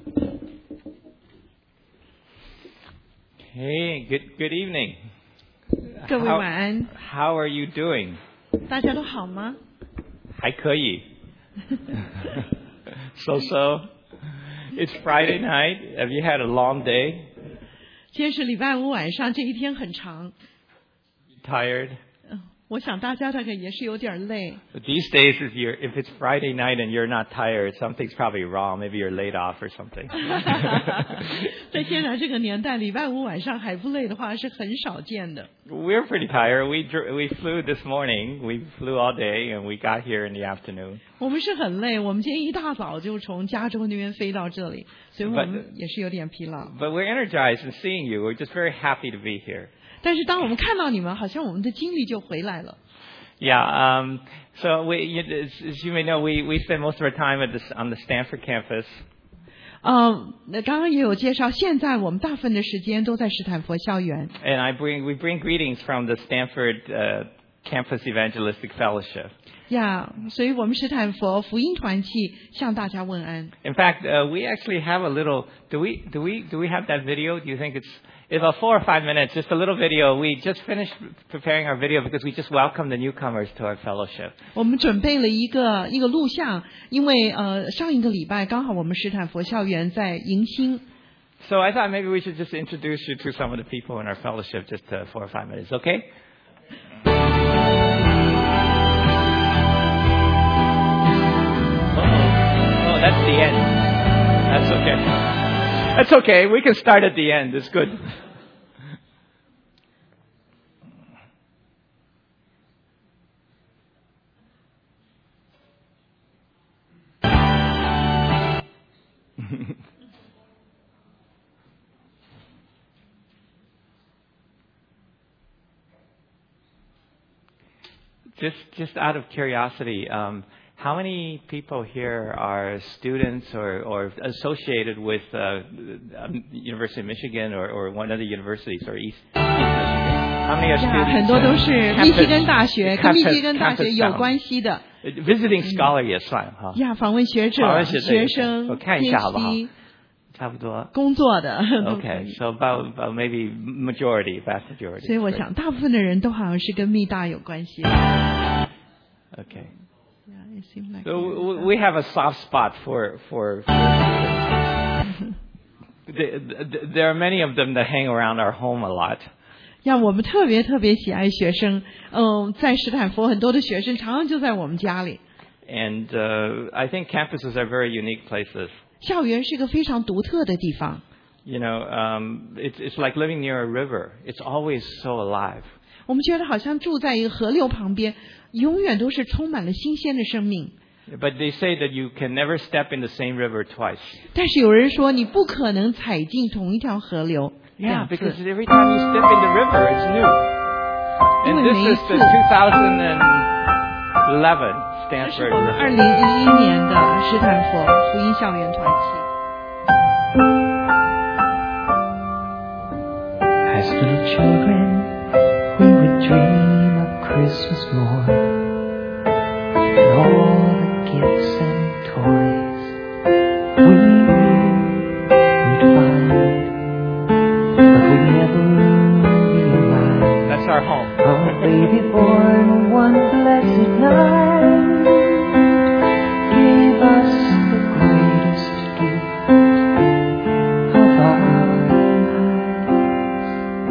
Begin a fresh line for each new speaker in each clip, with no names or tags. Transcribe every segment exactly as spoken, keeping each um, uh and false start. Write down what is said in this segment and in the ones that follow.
Hey, good good evening.
各位晚安。
How, how are you doing?
大家都好吗？
还可以。So so. It's Friday night. Have you had a long day?
今天是礼拜五晚上，这一天很长。
Tired?
我想大家大概也是有点累。
But these days, if you're if it's Friday night and you're not tired, something's probably wrong. Maybe you're laid off or something.
在现在这个年代，礼拜五晚上还不累的话是很少见的。
We're pretty tired. We dr- we flew this morning. We flew all day and we got here in the afternoon.
我们是很累，我们今天一大早就从加州那边飞到这里，所以我们也是有点疲劳。
But we're energized in seeing you. We're just very happy to be here.
但是当我们看到你们，好像我们的精力就回来了。
Yeah. Um, so we, you, as, as you may know, we, we spend most of our time at this, on the Stanford campus.
嗯，那刚刚也有介绍，现在我们大部分的时间都在斯坦福校园。
And I bring we bring greetings from the Stanford uh, Campus Evangelistic Fellowship.
呀，所以我们斯坦福福音团契向大家问安。
In fact, uh, we actually have a little. Do we do we do we have that video? Do you think it's it's about four or five minutes? Just a little video. We just finished preparing our video because we just welcomed the newcomers to our fellowship.
我们准备了一个一个录像，因为呃上一个礼拜刚好我们斯坦福校园在迎新。
So I thought maybe we should just introduce you to some of the people in our fellowship, just uh, four or five minutes. Okay? Oh, that's the end. That's okay. That's okay. We can start at the end. It's good. Just, just out of curiosity, um, how many people here are students or, or associated with uh, University of Michigan or, or one of the universities or East, East Michigan? How many are students?
很多都是密西根大学，跟密西根大学有关系的。
Visiting scholar 也算哈。
呀，访问学者、学生、
我看一下好不好？差不多。
工作的。
Okay, so about, about maybe majority, vast majority.
所以我想，大部分的人都好像是跟密大有关系。
Okay.
Yeah, it seems like.
So we have a soft spot for for. There are many of them that hang around our home a lot.
呀，我们特别特别喜爱学生。嗯，在斯坦福很多的学生常常就在我们家里。
And uh, I think campuses are very unique places.
校园是一个非常独特的地方。
You know, um, it's it's like living near a river. It's always so alive.
我们觉得好像住在一个河流旁边，永远都是充满了新鲜的生命。
But they say that you can never step in the same river twice.
但是有人说，你不可能踩进同一条河流。
Yeah, because every time you step in the river, it's new. And this is the two thousand eleven
这是
Stanford.
我们二零一一年的斯坦福福音校园团契。
As little children, we would dream of Christmas morn and all the gifts and toys we knew we'd find, but we never realized.
That's our home.
A baby born one blessed night gave us the greatest gift of our lives.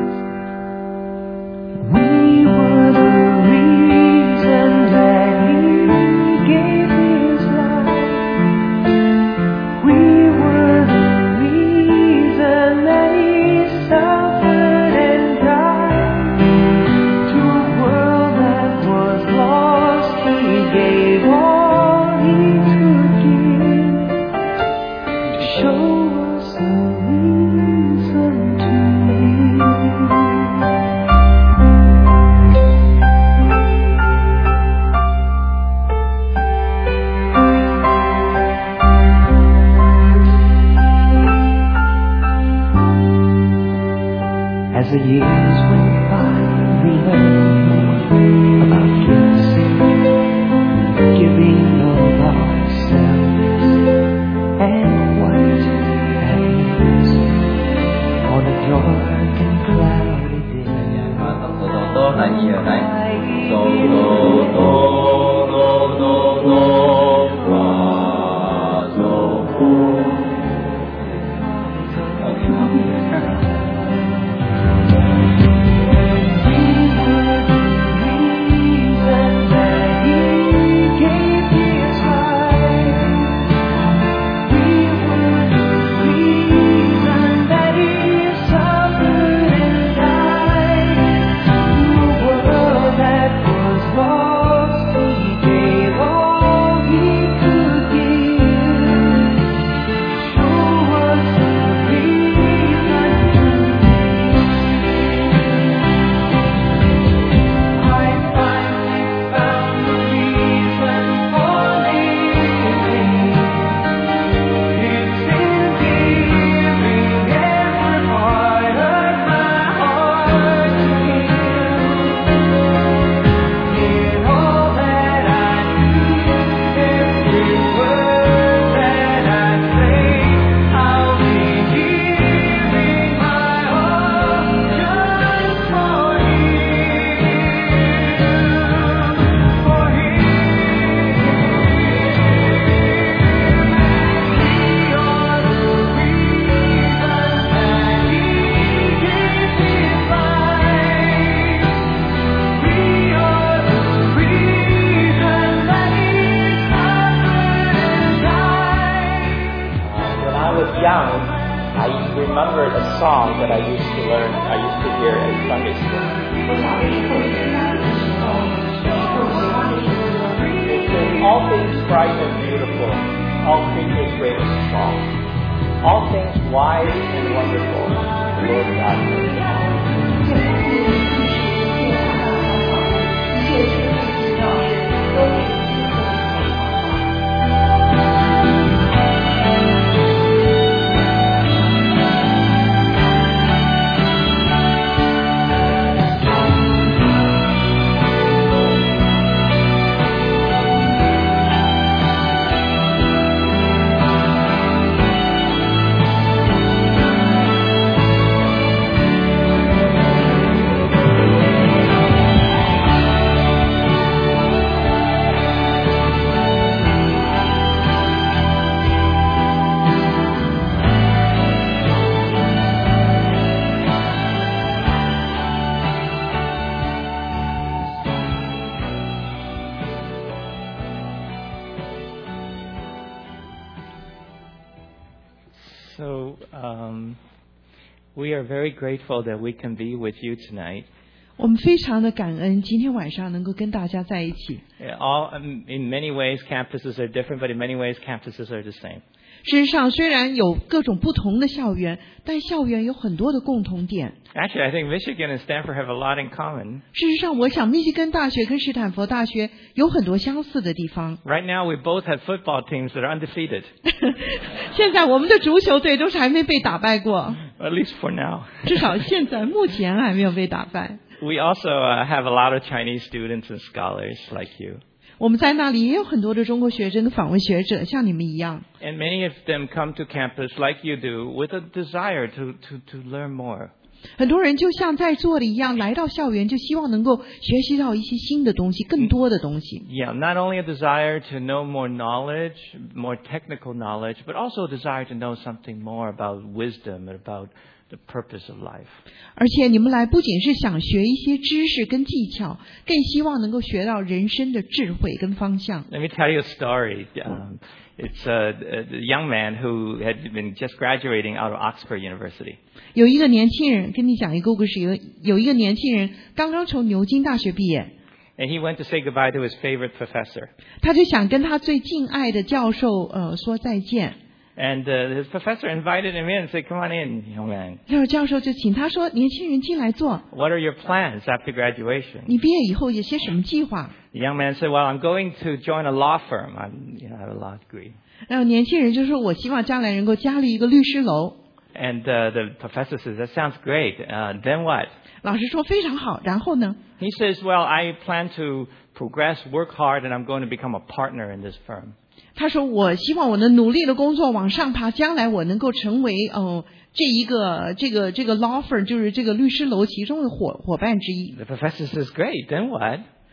We were the reason that He gave His life. We were the reason that He suffered and died. To a world that was lost, He gave all He could give to show us a reason to live. As the years went by, we learned more about gifts, giving of ourselves, and what
remembered a song that I used to learn, I used to hear in Sunday school. It says, all things bright and beautiful, all creatures great and small, all things wise and wonderful, the Lord God made them all. So um, we are very grateful that we can be with you tonight.
我们非常的感恩，今天晚上能够跟大家在一起。
All um, in many ways, campuses are different, but in many ways, campuses are the same.
事实上，虽然有各种不同的校园，但校园有很多的共同点。
Actually, I think Michigan and Stanford have a lot in common.
事实上，我想密西根大学跟斯坦福大学有很多相似的地方。
Right now, we both have football teams that are undefeated.
现在我们的足球队都是还没被打败过。
At least for now.
至少现在目前还没有被打败。
We also uh, have a lot of Chinese students and scholars like you.
我们在那里也有很多的中国学生跟访问学者，像你们一样。
And many of them come to campus like you do with a desire to, to, to learn more.
很多人就像在座的一样，来到校园就希望能够学习到一些新的东西，更多的东西。
Yeah, not only a desire to know more knowledge, more technical knowledge, but also a desire to know something more about wisdom and about the purpose of life.
而且你们来不仅是想学一些知识跟技巧，更希望能够学到人生的智慧跟方向。
Let me tell you a story. Um, it's a, a young man who had been just graduating out of Oxford University.
有一个年轻人，跟你讲一个故事，有有一个年轻人刚刚从牛津大学毕业。
And he went to say goodbye to his favorite professor.
他就想跟他最敬爱的教授呃说再见。
And uh, his professor invited him in and said, "Come on in, young man.
然后教授就请他说：“年轻人进来坐。
What are your plans after graduation?"
你毕业以后有些什么计划？”
The young man said, "Well, I'm going to join a law firm. I'm, you know, I have a law degree."
然后年轻人就说：“我希望将来能够加入一个律师楼。”
And uh, the professor says, "That sounds great. Uh, then what?"
老师说：“非常好。”然后呢？
He says, "Well, I plan to progress, work hard, and I'm going to become a partner in this firm."
他说：“我希望我能努力的工作往上爬，将来我能够成为呃这一个这个这个 law firm， 就是这个律师楼其中的伙伙伴之一。”
The professor says, "Great. Then what?"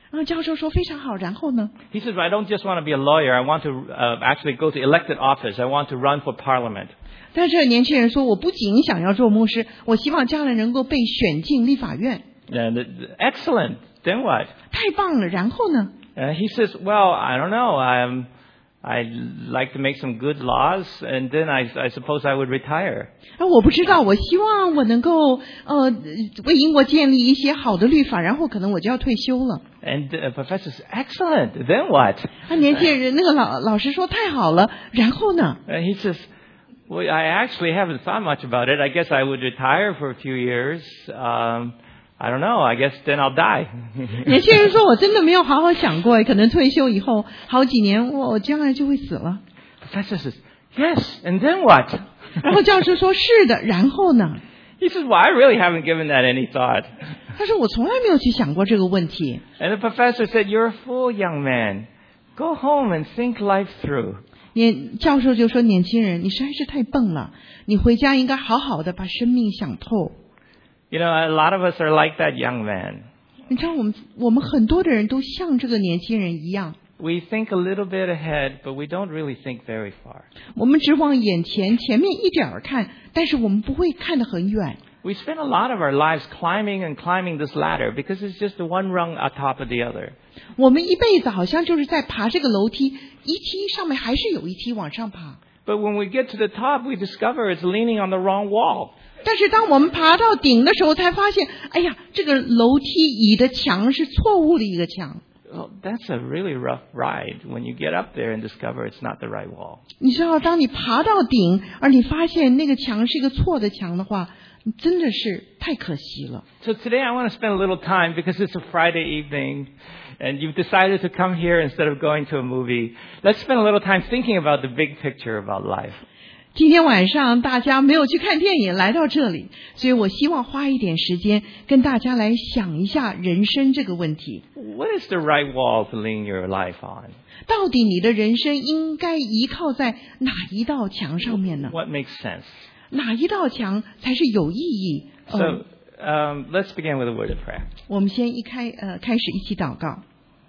然后教授说非常好，然后呢？
He says, I don't just want to be a lawyer. I want to uh, actually go to elected office. I want to run for parliament.
但是年轻人说，我不仅想要做牧师，我希望将来能够被选进立法院。
And, uh, excellent. Then what?
太棒了，然后呢？
Uh, he says, well, I don't know. I'm, I'd like to make some good laws, and then I, I suppose I would retire.
啊，我不知道，我希望我能够呃为英国建立一些好的律法，然后可能我就要退休了。
And the professor says, excellent. Then what?
啊，年轻人那个老老师说太好了，然后呢？
And he says, well, I actually haven't thought much about it. I guess I would retire for a few years. Um, I don't know. I guess then I'll die.
年轻人说，我真的没有好好想过，可能退休以后好几年，我我将来就会死了。
Professor says, yes. And then what?
然后教授说是的，然后呢？
He says, well, I really haven't given that any thought.
他说我从来没有去想过这个问题。
And the professor said, you're a fool, young man. Go home and think life through.
年教授就说，年轻人，你实在是太笨了，你回家应该好好的把生命想透。
You know, a lot of us are like that young man.
你知道，我们我们很多的人都像这个年轻人一样，
We think a little bit ahead, but we don't really think very far.
我们只往眼前前面一点儿看，但是我们不会看得很远。
We spend a lot of our lives climbing and climbing this ladder because it's just the one rung on top of the other.
我们一辈子好像就是在爬这个楼梯，一梯上面还是有一梯往上爬。
But when we get to the top, we discover it's leaning on the wrong wall.
但是当我们爬到顶的时候，才发现，哎呀，这个楼梯椅的墙是错误的一个墙。
Well, that's a really rough ride when you get up there and discover it's not the right wall.
你知道，当你爬到顶，而你发现那个墙是一个错的墙的话，你真的是太可惜了。
So today I want to spend a little time because it's a Friday evening and you've decided to come here instead of going to a movie. Let's spend a little time thinking about the big picture about life.
今天晚上大家没有去看电影，来到这里，所以我希望花一点时间跟大家来想一下人生这个问题。
What is the right wall to lean your life on?
到底你的人生应该依靠在哪一道墙上面呢？
What makes sense?
哪一道墙才是有意义？
So
呃
um, let's begin with a word of prayer.
我们先一开呃开始一起祷告，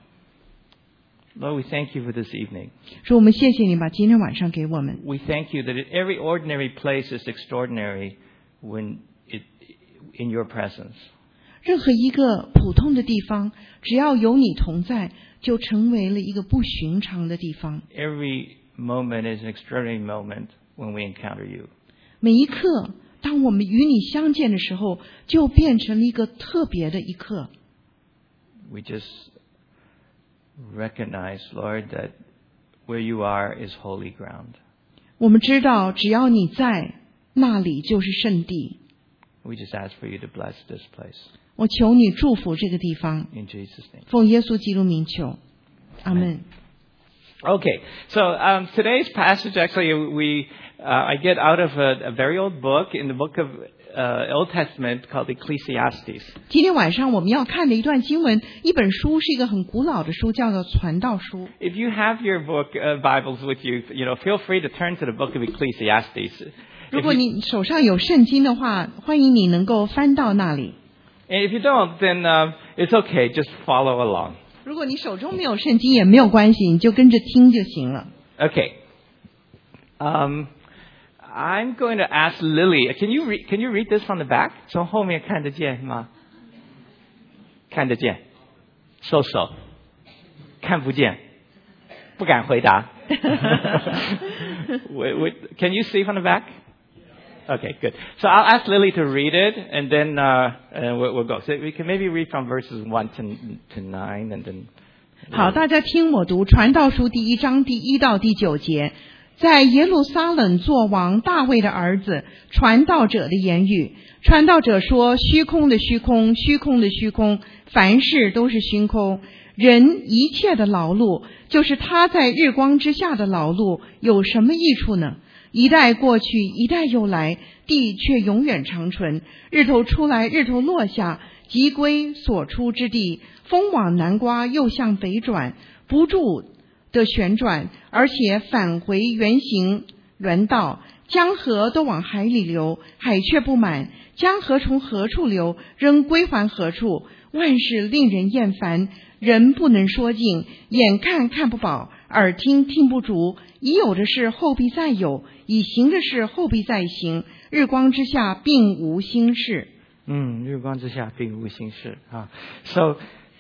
Lord, we thank you for this evening.
说我们谢谢你把今天晚上给我们。
We thank you that every ordinary place is extraordinary when it, in your presence.
任何一个普通的地方，只要有你同在，就成为了一个不寻常的地方。
Every moment is an extraordinary moment when we encounter you.
每一刻，当我们与你相见的时候，就变成了一个特别的一刻。
We just recognize, Lord, that where you are is holy ground.
我们知道，只要你在，那里就是圣地。
We just ask for you to bless this place.
我求你祝福这个地方，
In Jesus' name.
奉耶稣基督名求，阿门。
Okay, so um, today's passage, actually, we uh, I get out of a, a very old book in the book of uh, Old Testament called Ecclesiastes.
今天晚上我们要看的一段经文，一本书是一个很古老的书，叫做《传道书》。
If you have your book uh, Bibles with you, you know, feel free to turn to the book of Ecclesiastes.
如果你手上有圣经的话，欢迎你能够翻到那里。
And if you don't, then uh, it's okay. Just follow along.
如果你手中没有圣经也没有关系，你就跟着听就行了。
Okay. Um, I'm going to ask Lily. Can you read? Can you read this from the back? 从后面看得见吗？看得见，收手，看不见，不敢回答。wait, wait, can you see from the back? Okay, good. So I'll ask Lily to read it, and then uh, and we'll, we'll go. So we can maybe read from verses one to to nine, and then.
好，大家听我读《传道书》第一章第一到第九节。在耶路撒冷作王大卫的儿子传道者的言语，传道者说：虚空的虚空，虚空的虚空，凡事都是虚空。人一切的劳碌，就是他在日光之下的劳碌，有什么益处呢？一代过去，一代又来，地却永远长存。日头出来，日头落下，即归所出之地。风往南刮，又向北转，不住的旋转，而且返回原形原道。 江河都往海里流，海却不满。江河从何处流，仍归还何处。万事令人厌烦，人不能说尽。眼看看不饱，耳听听不足。已有的事后必再有，已行的事后必再行。日光之下并无新事。
嗯，日光之下并无新事啊。So,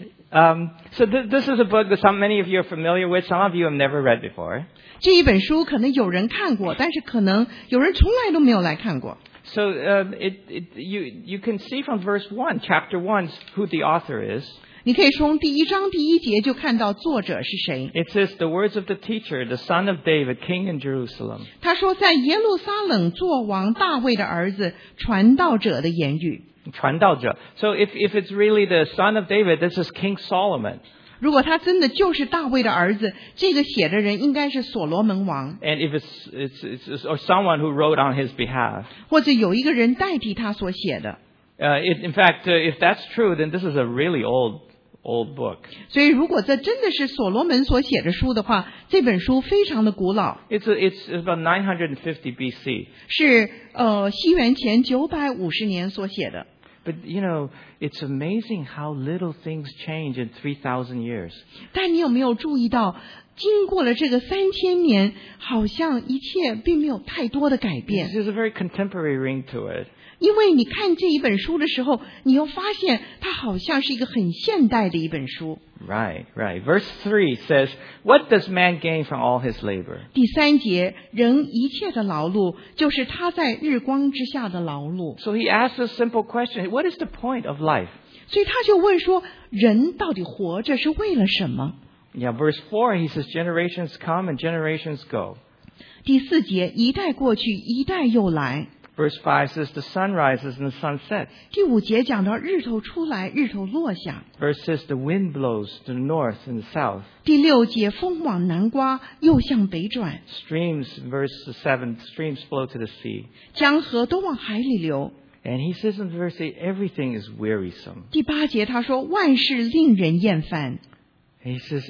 um, so th- this is a book that some many of you are familiar with. Some of you have never read before.
这一本书可能有人看过，但是可能有人从来都没有来看过。
So um, it, it, you, you can see from verse one, chapter one, who the author is.
你可以从第一章第一节就看到作者是谁。
It says, the words of the teacher, the son of David, king in Jerusalem.
他说，在耶路撒冷作王大卫的儿子传道者的言语。
传道者. So if, if it's really the son of David, this is King Solomon.
如果他真的就是大卫的儿子，这个写的人应该是所罗门王，
And if it's, it's, it's, or someone who wrote on his behalf.
或者有一个人代替他所写的。
Uh, it, in fact, uh, if that's true, then this is a really old, old book.
所以如果这真的是所罗门所写的书的话，这本书非常的古老，
It's, a, it's about nine hundred fifty B C.
是呃西元前九百五十年所写的。
But, you know, it's amazing how little things change in three thousand years.
但你有没有注意到，经过了这个三千年，好像一切并没有太多的改变。
There's a very contemporary ring to it.
因为你看这一本书的时候，你又发现它好像是一个很现代的一本书。
Right, right. Verse three says, what does man gain from all his labor?
第三节，人一切的劳碌，就是他在日光之下的劳碌。
So he asks a simple question. What is the point of life?
所以他就问说，人到底活着是为了什么？
Yeah, verse four, he says, generations come and generations go.
第四节，一代过去，一代又来。
Verse five says, the sun rises and the sun sets.
第五节讲到日头出来，日头落下。
Verse six, the wind blows to the north and the south.
第六节，风往南刮，又向北转。
Streams, verse seven, streams flow to the sea.
江河都往海里流。
And he says in verse eight, everything is wearisome.
第八节他说，万事令人厌烦。
And he says,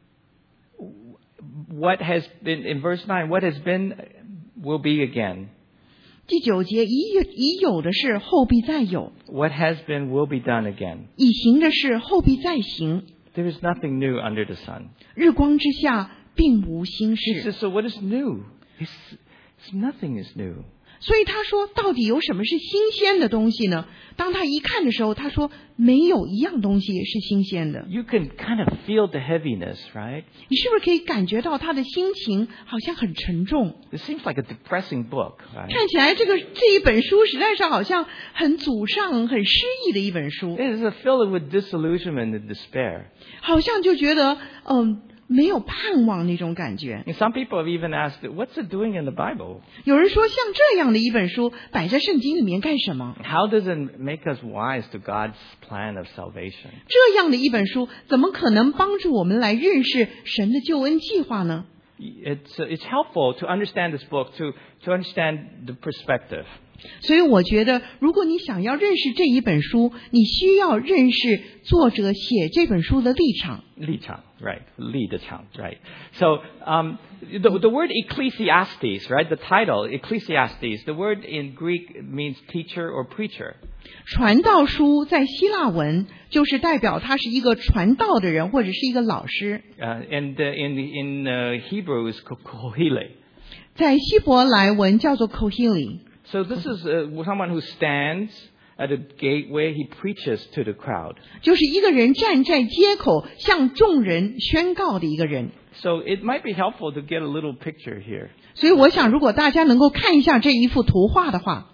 what has been, in verse nine, what has been will be again.
第九节，已有已有的事后必再有，
What has been will be done again.
已行的事后必再行。
There is nothing new under the sun.
日光之下并无新
He
事。
says, so what is new? It's, it's nothing is new.
所以他说，到底有什么是新鲜的东西呢？当他一看的时候，他说没有一样东西是新鲜的。
You can kind of feel the heaviness, right?
你是不是可以感觉到他的心情好像很沉重？
It seems like a depressing book, right?
看起来这个这一本书实在是好像很沮丧、很失意的一本书，
It is filled with disillusionment and despair.
好像就觉得嗯、没有盼望那种感觉。
And some people have even asked, what's it doing in the Bible?
有人说，像这样的一本书摆在圣经里面干什么？
How does it make us wise to God's plan of salvation?
这样的一本书怎么可能帮助我们来认识神的救恩计划呢？
It's, uh, it's helpful to understand this book, to, to understand the perspective.
所以我觉得，如果你想要认识这一本书，你需要认识作者写这本书的立场。
立场, right? 立的场, right? So, um, the, the word Ecclesiastes, right? The title, Ecclesiastes, the word in Greek means teacher or preacher.
传道书在希腊文就是代表他是一个传道的人，或者是一个老师。
Uh, and uh, in, in uh, Hebrew is kohile.
在希伯来文叫做 kohili。
So this is uh, someone who stands at a gateway. He preaches to the crowd.
就是一个人站在街口向众人宣告的一个人。
So it might be helpful to get a little picture here.
所以我想，如果大家能够看一下这一幅图画的话，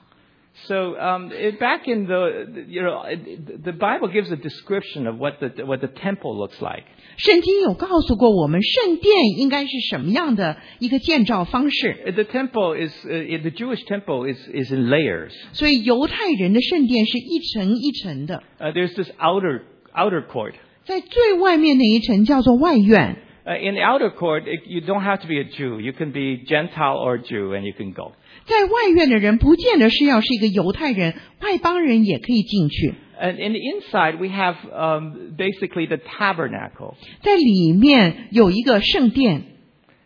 So um, it, back in the, you know, it, the Bible gives a description of what the what the temple looks like.
圣经有告诉过我们，圣殿应该是什么样的一个建造方式。
The temple is uh, the Jewish temple is is in layers.
所以犹太人的圣殿是一层一层的，
Uh, there's this outer outer court.
在最外面那一层叫做外院。
Uh, in the outer court, it, you don't have to be a Jew. You can be Gentile or Jew, and you can go.
在外院的人不见得是要是一个犹太人，外邦人也可以进去。
And in the inside, we have um, basically the tabernacle.
在里面有一个圣殿，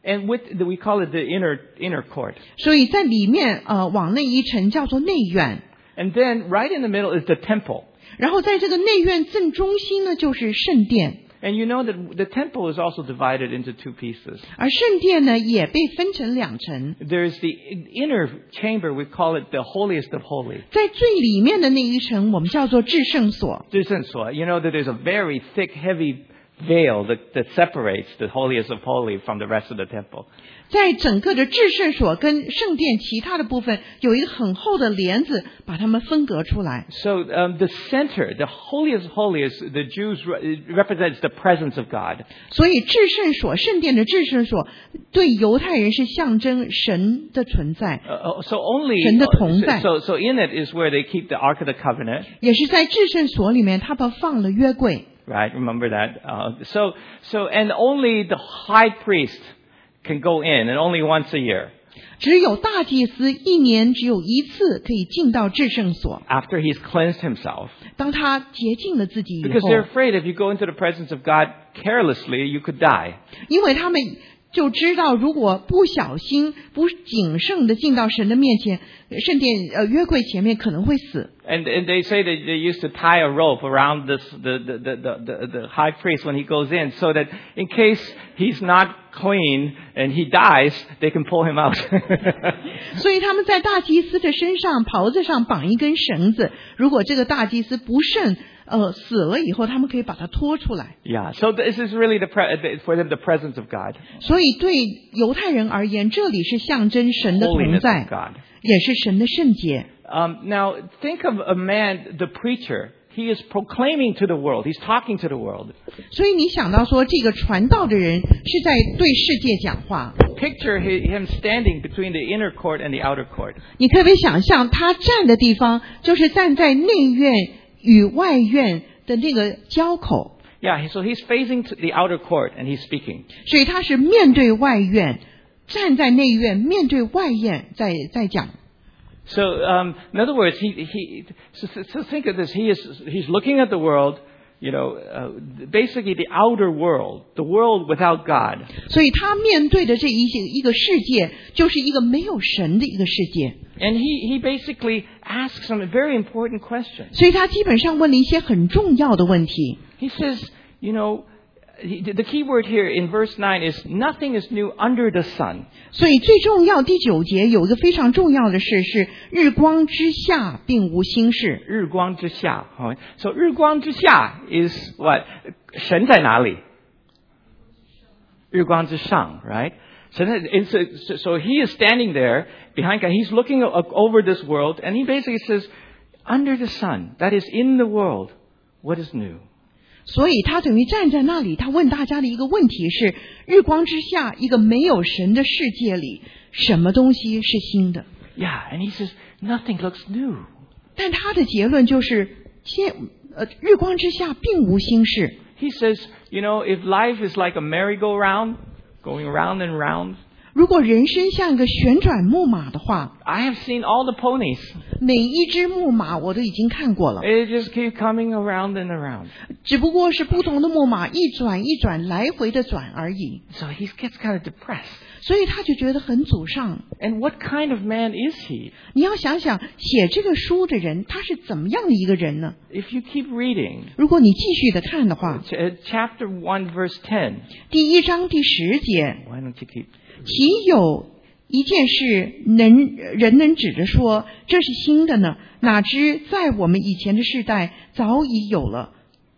And with the, we call it the inner inner court.
所以在里面呃往内一层叫做内院，
And then right in the middle is the temple.
然后在这个内院正中心呢就是圣殿，
And you know that the temple is also divided into two pieces.
而圣殿呢也被分成两层。
There's the inner chamber, we call it the holiest of holy.
在最里面的那一层我们叫做至圣所，
You know that there's a very thick, heavy veil that, that separates the holiest of holy from the rest of the temple.
在整个的至圣所跟圣殿其他的部分有一个很厚的帘子把它们分隔出来。
So um, the center, the holiest of holiest, the Jews re- represents the presence of God.
所以至圣所圣殿的至圣所对犹太人是象征神的存在，
Uh, so only
神的同在。
so so in it is where they keep the Ark of the Covenant.
也是在至圣所里面他们放了约柜。
Right, remember that. Uh, so, so, and only the high priest can go in, and only once a year.
只有大祭司一年只有一次可以进到至圣所，
After he's cleansed himself.
当他洁净了自己以
Because
后，
they're afraid if you go into the presence of God carelessly, you could die.
因为他们就知道，如果不小心、不谨慎的进到神的面前，圣殿呃约柜前面可能会死。
And, and they say that they used to tie a rope around this, the, the, the, the, the high priest when he goes in, so that in case he's not clean and he dies, they can pull him out.
所以他们在大祭司的身上袍子上绑一根绳子，如果这个大祭司不慎呃死了以后，他们可以把他拖出来。
Yeah, so this is really the pre- for them the presence of God,
所以对犹太人而言，这里是象征神的同
holiness
在
of，God.
也是神的圣洁。
Um, now, think of a man, the preacher. He is proclaiming to the world. He's talking to the world.
所以你想到说，这个传道的人是在对世界讲话。
Picture hi- him standing between the inner court and the outer court.
你可不可以想象他站的地方，就是站在内院与外院的那个交口，
Yeah, so he's facing to the outer court and he's speaking.
所以他是面对外院，站在内院，面对外院在在讲。
So, um, in other words, he, he, so, so think of this. He is, he's looking at the world, you know, uh, basically the outer world, the world without God.
所以他面对的这一些一个世界，就是一个没有神的一个世界。
And he, he basically asks some very important questions.
所以他基本上问了一些很重要的问题。
He says, you know, he- the key word here in verse nine is nothing is new under the sun.
所以最重要第九节有一个非常重要的事是日光之下并无新事。
日光之下. Alright. So 日光之下 is what? 神在哪里？日光之上, right? So, that- it's a, so- so he is standing there behind God. He's looking o- over this world and he basically says, under the sun, that is in the world, what is new?
所以他等于站在那里，他问大家的一个问题是：日光之下，一个没有神的世界里，什么东西是新的？
Yeah, and he says, nothing looks new.
但他的结论就是，天呃，日光之下并无新事。
He says, you know, if life is like a merry-go-round, going round and round,
如果人生像一个旋转木马的话，
I have seen all the ponies.
每一只木马我都已经看过了，
They just keep coming around and around.
只不过是不同的木马一转一转，来回的转而已。
So he gets kind of depressed.
所以他就觉得很沮丧。
And what kind of man is he?
你要想想，写这个书的人他是怎么样的一个人呢？
If you keep reading,
如果你继续的看的话，
ch- uh, chapter one, verse ten.
第一章第十节，
Why don't you keep...
岂有一件事能人能指着说这是新的呢？哪知在我们以前的世代早已有了。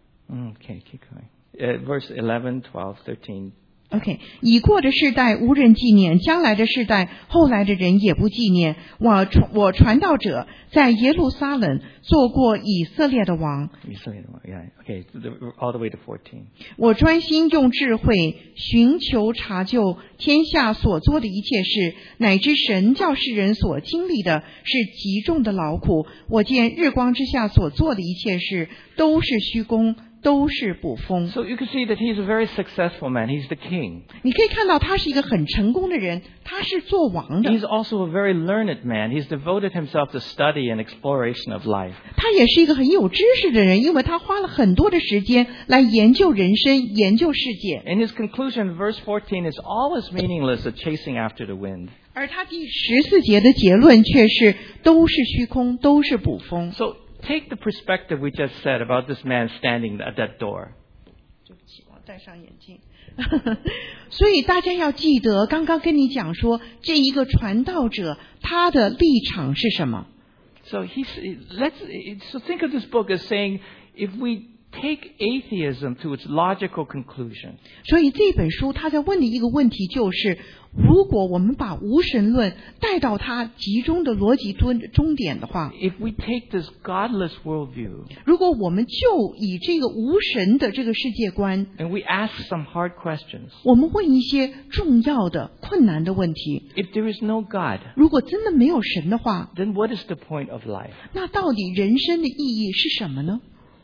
Okay, keep going. Uh, verse eleven, twelve, thirteen.
OK， 已过的世代无人纪念，将来的世代后来的人也不纪念。我传我传道者在耶路撒冷做过以色列的王，
You say it, yeah. Okay, the- all the way to fourteen.
我专心用智慧寻求查究天下所做的一切事，乃知神叫世人所经历的是极重的劳苦。我见日光之下所做的一切事都是虚空， 都是捕风。
So you can see that he's a very successful man. He's the king.
你可以看到他是一个很成功的人，他是做王的。
He's also a very learned man. He's devoted himself to study and exploration of life.
他也是一个很有知识的人，因为他花了很多的时间来研究人生，研究世界。
And his conclusion, verse fourteen, is all as meaningless as chasing after the wind.
而他第十四节的结论却是都是虚空，都是捕风。
So take the perspective we just said about this man standing at that door.
对不起，我戴上眼镜。所以大家要记得，刚刚跟你讲说，这一个传道者他的立场是什么？
So he's let's so think of this book as saying, if we take atheism to its logical conclusion.
所以这本书他在问的一个问题就是，如果我们把无神论带到它集中的逻辑终点的话，
If we take this godless worldview
如果我们就以这个无神的这个世界观，
and we ask some hard questions,
我们问一些重要的困难的问题，
if there is no God,
如果真的没有神的话，
then what is the point of life?
那到底人生的意义是什么呢？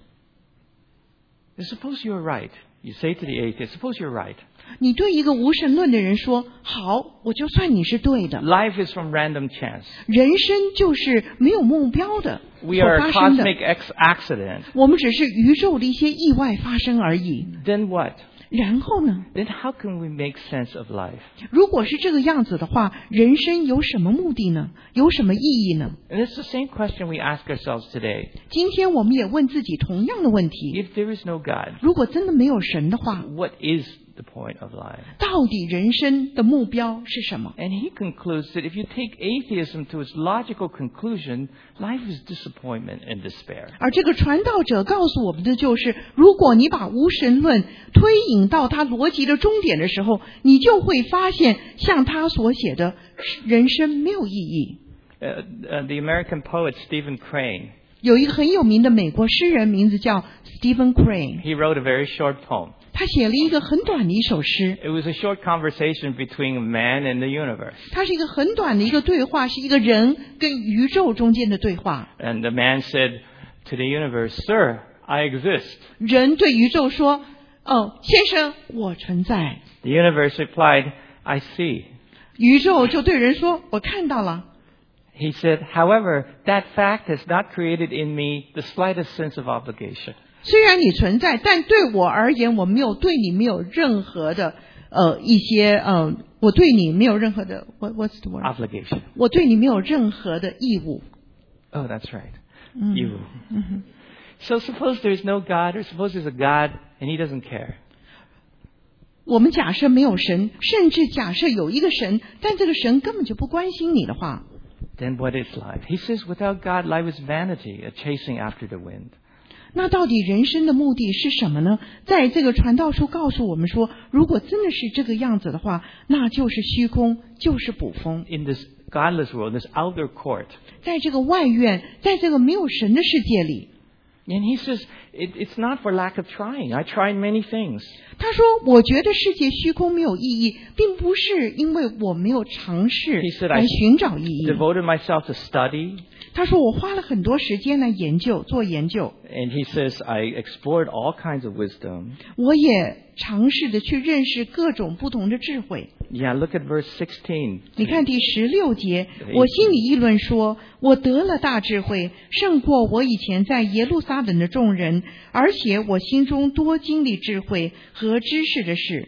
Suppose you're right. You say to the atheist, suppose you're right.
你对一个无神论的人说，好，我就算你是对的。
Life is from random chance.
人生就是没有目标的
We
所
are
发
a
生的，
cosmic ex- accident.
我们只是宇宙的一些意外发生而已。
Then what?
然后呢？
Then how can we make sense of life?
如果是这个样子的话，人生有什么目的呢？有什么意义呢？
And it's the same question we ask ourselves today.
今天我们也问自己同样的问题：
If there is no God,
如果真的没有神的话，
what is the point of life?
到底人生的目标是什么？
And he concludes that if you take atheism to its logical conclusion, life is disappointment and despair.
而这个传道者告诉我们的就是，如果你把无神论推引到他逻辑的终点的时候，你就会发现，像他所写的，人生没有意义。
Uh, uh, the American poet Stephen Crane,
有一个很有名的美国诗人，名字叫 Stephen Crane，
he wrote a very short poem.
他写了一个很短的一首诗，
It was a short conversation between man and the universe.
它是一个很短的一个对话，是一个人跟宇宙中间的对话。
And the man said to the universe, Sir, I exist.
人对宇宙说：“哦，先生，我存在。
The universe replied, I see. ”
宇宙就对人说：“我看到了。”
He said, however, that fact has not created in me the slightest sense of obligation.
虽然你存在，但对我而言，我没有对你没有任何的呃一些呃，我对你没有任何的 what what's the word?
Obligation.
我对你没有任何的义务。
Oh, that's right.
嗯
You.
嗯哼
So suppose there's no God, or suppose there's a God and he doesn't care.
我们假设没有神，甚至假设有一个神，但这个神根本就不关心你的话，
Then what is life? He says, without God, life is vanity, a chasing after the wind.
那到底人生的目的是什么呢？在这个传道书告诉我们说，如果真的是这个样子的话，那就是虚空，就是捕风。
In this godless world, this outer court.
在这个外院，在这个没有神的世界里，
And he says, it, it's not for lack of trying. I tried many things.
他说：“我觉得世界虚空没有意义，并不是因为我没有尝试
He said, I
来寻找意义。
devoted myself to study.
他说：“我花了很多时间来研究，做研究。
And he says, I explored all kinds of wisdom.
我也尝试的去认识各种不同的智慧。”
Yeah, look at verse sixteen.
你看第十六节，我心里议论说，我得了大智慧，胜过我以前在耶路撒冷的众人，而且我心中多经历智慧和知识的事。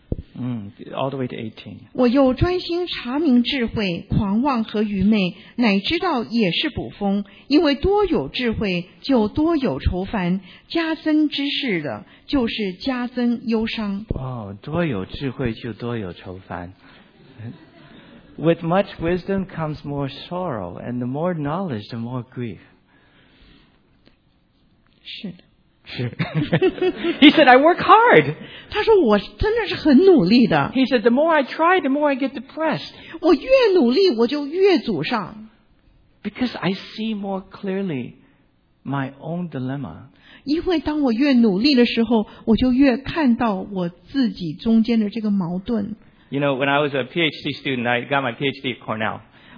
Mm, all the way to eighteen.
我又专心查明智慧、狂妄和愚昧，乃知道也是捕风。因为多有智慧，就多有愁烦；加增知识的，就是加增忧伤。
Oh, 多有智慧就多有愁烦. With much wisdom comes more sorrow, and the more knowledge, the more grief.
是的。
He said, I work hard.
他说我真的是很努力的，
He said, the more I try, the more I get depressed.
我越努力我就越沮丧，
Because I see more clearly my own dilemma.
因为当我越努力的时候，我就越看到我自己中间的这个矛盾。
You know, when I was a PhD student, I got my PhD at Cornell.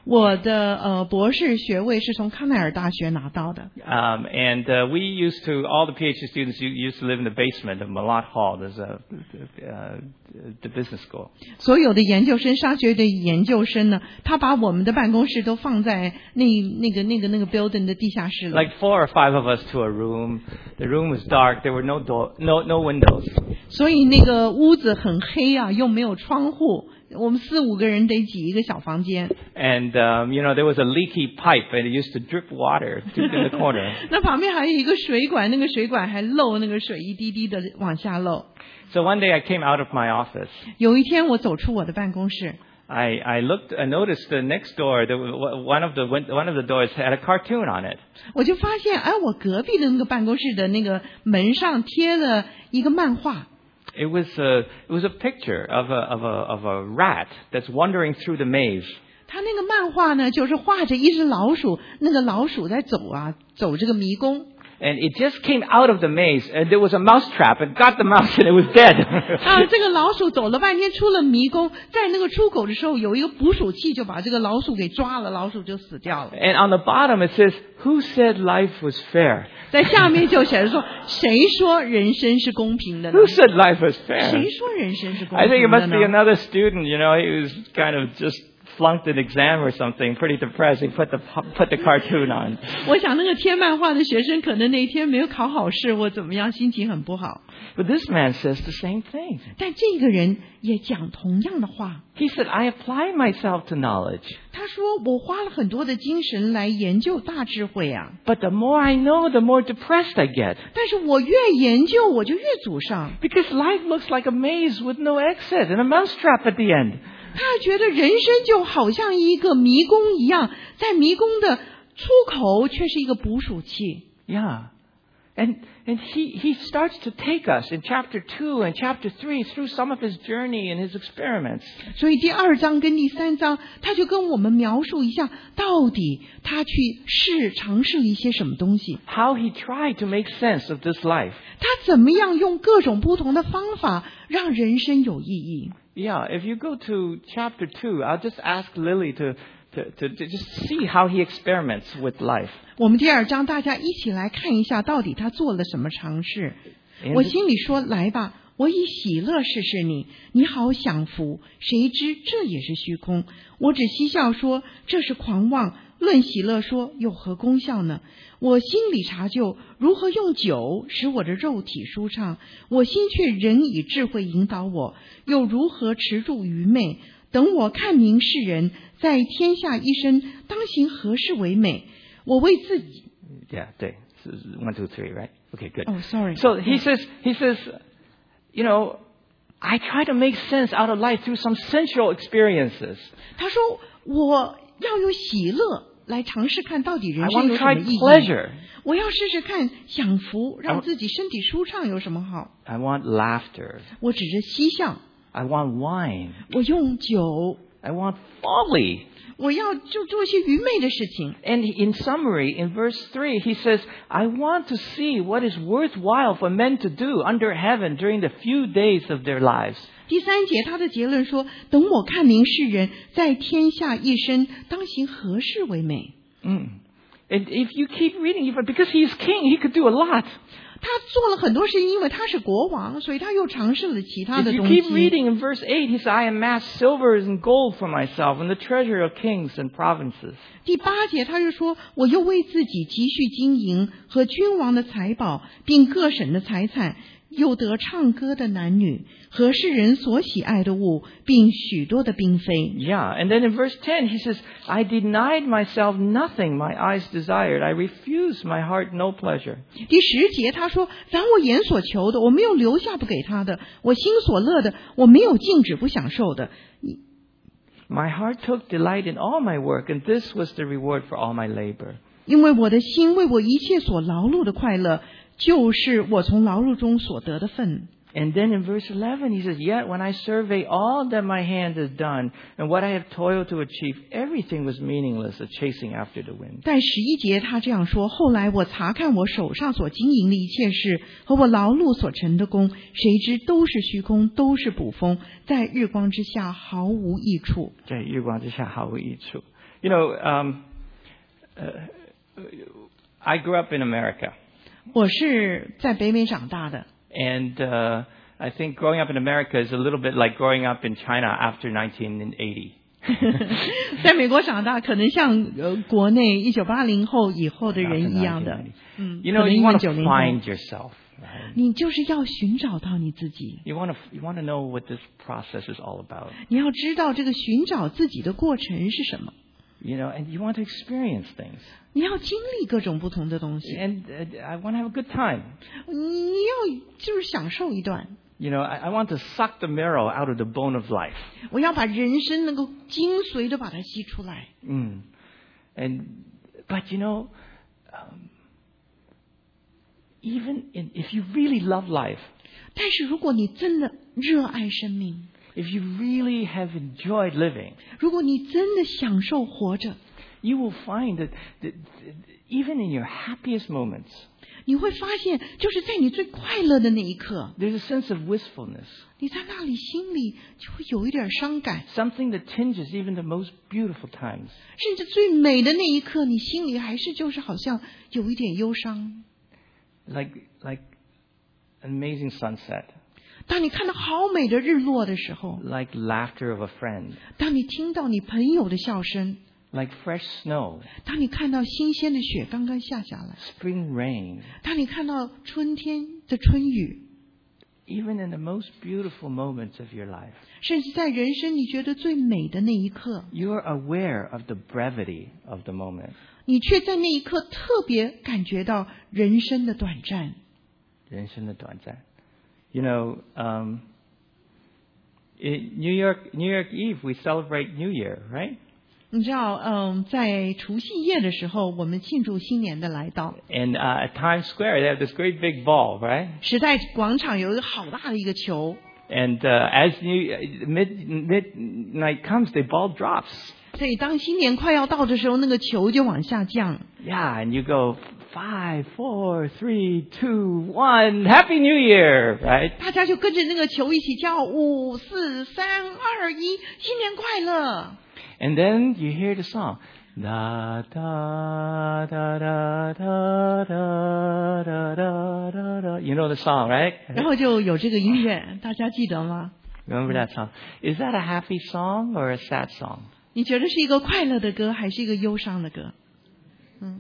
我的呃博士学位是从康奈尔大学拿到的。
Um, and uh, we used to, all the PhD students used to live in the basement of Malott Hall. There's a, uh, the business school.
所有的研究生，商学的研究生呢，他把我们的办公室都放在那那个那个那个 building 的地下室了。
Like four or five of us to a room. The room was dark. There were no door, no no windows.
所以那个屋子很黑啊，又没有窗户。我们四五个人得挤一个小房间。
And um, you know, there was a leaky pipe, and it used to drip water in the corner.
那旁边还有一个水管，那个水管还漏，那个水一滴滴的往下漏。
So one day I came out of my office.
有一天我走出我的办公室。
I, I looked, I noticed the next door, the, one of the one of the doors had a cartoon on it.
我就发现，哎，我隔壁的那个办公室的那个门上贴了一个漫画。
It was a, it was a picture of a, of a, of a rat that's wandering through the maze.
他那个漫画呢，就是画着一只老鼠，那个老鼠在走啊，走这个迷宫。
And it just came out of the maze, and there was a mouse trap, and got the mouse, and it was dead.
啊，这个老鼠走了半天，出了迷宫，在那个出口的时候，有一个捕鼠器就把这个老鼠给抓了，老鼠就死掉了。
And on the bottom it says, "Who said life was fair?"
在下面就写着说，谁说人生是公平的呢？
Who said life was fair?
谁说人生是公
I think it
平的
must
呢
be another student, you know, he was kind of just flunked an exam or something, pretty depressed. He put the put the cartoon on.
我想那个贴漫画的学生可能那一天没有考好试或怎么样，心情很不好。
But this man says the same thing.
但这个人也讲同样的话。
He said, "I apply myself to knowledge.
他说我花了很多的精神来研究大智慧啊，
But the more I know, the more depressed I get.
但是我越研究我就越沮丧。
Because life looks like a maze with no exit and a mousetrap at the end."
他觉得人生就好像一个迷宫一样，在迷宫的出口却是一个捕鼠器。
Yeah. And and he, he starts to take us in chapter two and chapter three through some of his journey and his experiments.
所以第二章跟第三章，他就跟我们描述一下，到底他去试尝试了一些什么东西，
How he tried to make sense of this life.
他怎么样用各种不同的方法让人生有意义。
Yeah, if you go to chapter two, I'll just ask Lily to, to, to, to just see how he experiments with life.
我们第二章大家一起来看一下，到底他做了什么尝试。
And
我心里说，来吧，我以喜乐试试你，你好享福。谁知这也是虚空。我只嬉笑说，这是狂妄。论喜乐说，有何功效呢？我心里查究如何用酒使我的肉体舒畅，我心却仍以智慧引导我，又如何持住愚昧？等我看明世人，在天下一生当行何事为美？我为自己。
Yeah,对, one, two, three, right? Okay, good.
Oh, sorry.
So he says, he says, you know, I try to make sense out of life through some sensual experiences.
他说我要用喜乐来尝试看到底
I
人生
want
有
to
什么
try
意义。
pleasure.
我要试试看享福，让自己身体舒畅有什么好？
I want laughter.
我指着嬉笑，
I want wine.
我用酒，
I want folly.
我要就做一些愚昧的事情。
And in summary, in verse three, he says, I want to see what is worthwhile for men to do under heaven during the few days of their lives.
第三节他的结论说，等我看明世人，在天下一生当行何事为美。
Mm. And if you keep reading, because he is king, he could do a lot.
他做了很多事情，因为他是国王，所以他又尝试了其他
If
的
you
东
keep
西。
reading in verse eight, he says, I amass silver and gold for myself and the treasure of kings and provinces.
第八节他就说，我又为自己积蓄金银和君王的财宝，并各省的财产，又得唱歌的男女和世人所喜爱的物，并许多的嫔妃。
Yeah, and then in verse ten, he says, I denied myself nothing my eyes desired. I refused my heart no pleasure.
第十节他说，凡我眼所求的，我没有留下不给他的；我心所乐的，我没有禁止不享受的。
My heart took delight in all my work, and this was the reward for all my labor.
因为我的心为我一切所劳碌的快乐，就是我从劳碌中所得的份。
And then in verse eleven, he says, Yet when I survey all that my hand has done and what I have toiled to achieve, everything was meaningless, a chasing after the wind.
在十一节他这样说，后来我查看我手上所经营的一切事和我劳碌所成的功，谁知都是虚空，都是捕风，在日光之下毫无益处。
在日光之下毫无益处。 you know, um, uh, I grew up in America.
我是在北美长大的。
And uh, I think growing up in America is a little bit like growing up in China after nineteen eighty.
在美国长大，可能像呃国内一九八零后以后的人一样的。嗯，
You know, you want to find yourself. Right?
你就是要寻找到你自己。
You want to you want to know what this process is all about.
你要知道这个寻找自己的过程是什么。
You know, and you want to experience things.
你要经历各种不同的东西。
And uh, I want to have a good time.
你要就是享受一段。
You know, I, I want to suck the marrow out of the bone of life.
我要把人生能够精髓的把它吸出来。
Mm. And but you know, um, even in, if you really love life,
但是如果你真的热爱生命，
if you really have enjoyed living,
如果你真的享受活着，
you will find that, that, that even in your happiest moments,
你会发现，就是在你最快乐的那一刻，
there's a sense of wistfulness,
你在那里心里就会有一点伤感，
something that tinges even the most beautiful times.
甚至最美的那一刻，你心里还是就是好像有一点忧伤。
Like like an amazing sunset,
当你看到好美的日落的时候，
like laughter of a friend,
当你听到你朋友的笑声，
like fresh snow,
当你看到新鲜的雪刚刚下下来，
spring rain,
当你看到春天的春雨，
even in the most beautiful moments of your life,
甚至在人生你觉得最美的那一刻，
you're aware of the brevity of the moment.
你却在那一刻特别感觉到人生的短暂。
人生的短暂。You know, um, in New York, New York Eve, we celebrate New Year, right?
你知道，嗯，在除夕夜的时候，我们庆祝新年的来到。
And uh, at Times Square, they have this great big ball, right?
时代广场有一个好大的一个球，
And uh, as new, mid, midnight comes, the ball drops.
所以当新年快要到的时候，那个球就往下降。
Yeah, and you go five, four, three, two, one, Happy New Year, right?
大家就跟着那个球一起叫五四三二一，新年快乐。
And then you hear the song. Da da da da da da da da da da. You know the song, right?
然后就有这个音乐，大家记得吗？
Remember that song? Is that a happy song or a sad song?
你觉得是一个快乐的歌，还是一个忧伤的歌？嗯。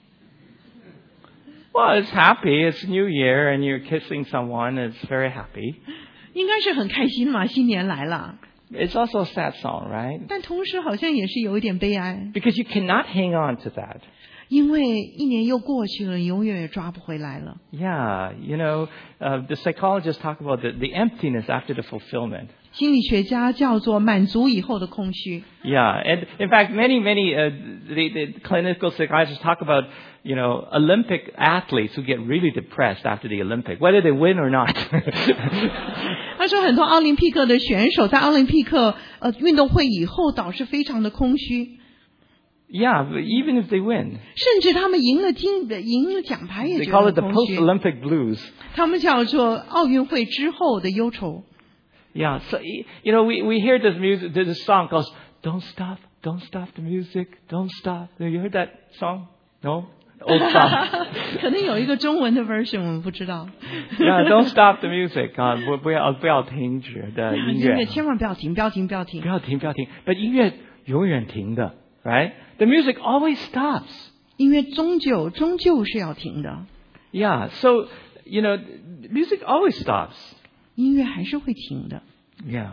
Well, it's happy. It's New Year, and you're kissing someone. It's very happy.
应该是很开心嘛，新年来了。
It's also a sad song, right?
但同时好像也是有一点悲哀，
Because you cannot hang on to that.
因为一年又过去了，永远也抓不回来了。
Yeah, you know, uh, the psychologists talk about the, the emptiness after the fulfillment.
心理学家叫做满足以后的空虚。
Yeah, and in fact, many, many uh, the, the clinical psychologists talk about, you know, Olympic athletes who get really depressed after the Olympic, whether they win or not.
他说，很多奥林匹克的选手在奥林匹克呃运动会以后导致非常的空虚，
Yeah, but even if they win,
甚至他们赢了金赢了奖牌也
they
觉
call
得
it the
很空虚。
post-Olympic blues.
他们叫做奥运会之后的忧愁。
Yeah, so you know, we we hear this music, this song goes, "Don't stop, don't stop the music, don't stop." Have you heard that song? No, old song.
可能有一个中文的 version 我们不知道。
Yeah, don't stop the music. 啊，不不要不要停止的音
音
乐，
乐千万不要停，不要停，不要停
不。要停不要停。But 音乐永远停的 right? The music always stops.
音乐终究终究是要停的，
Yeah, so you know, music always stops.
音乐还是会停的。
Yeah.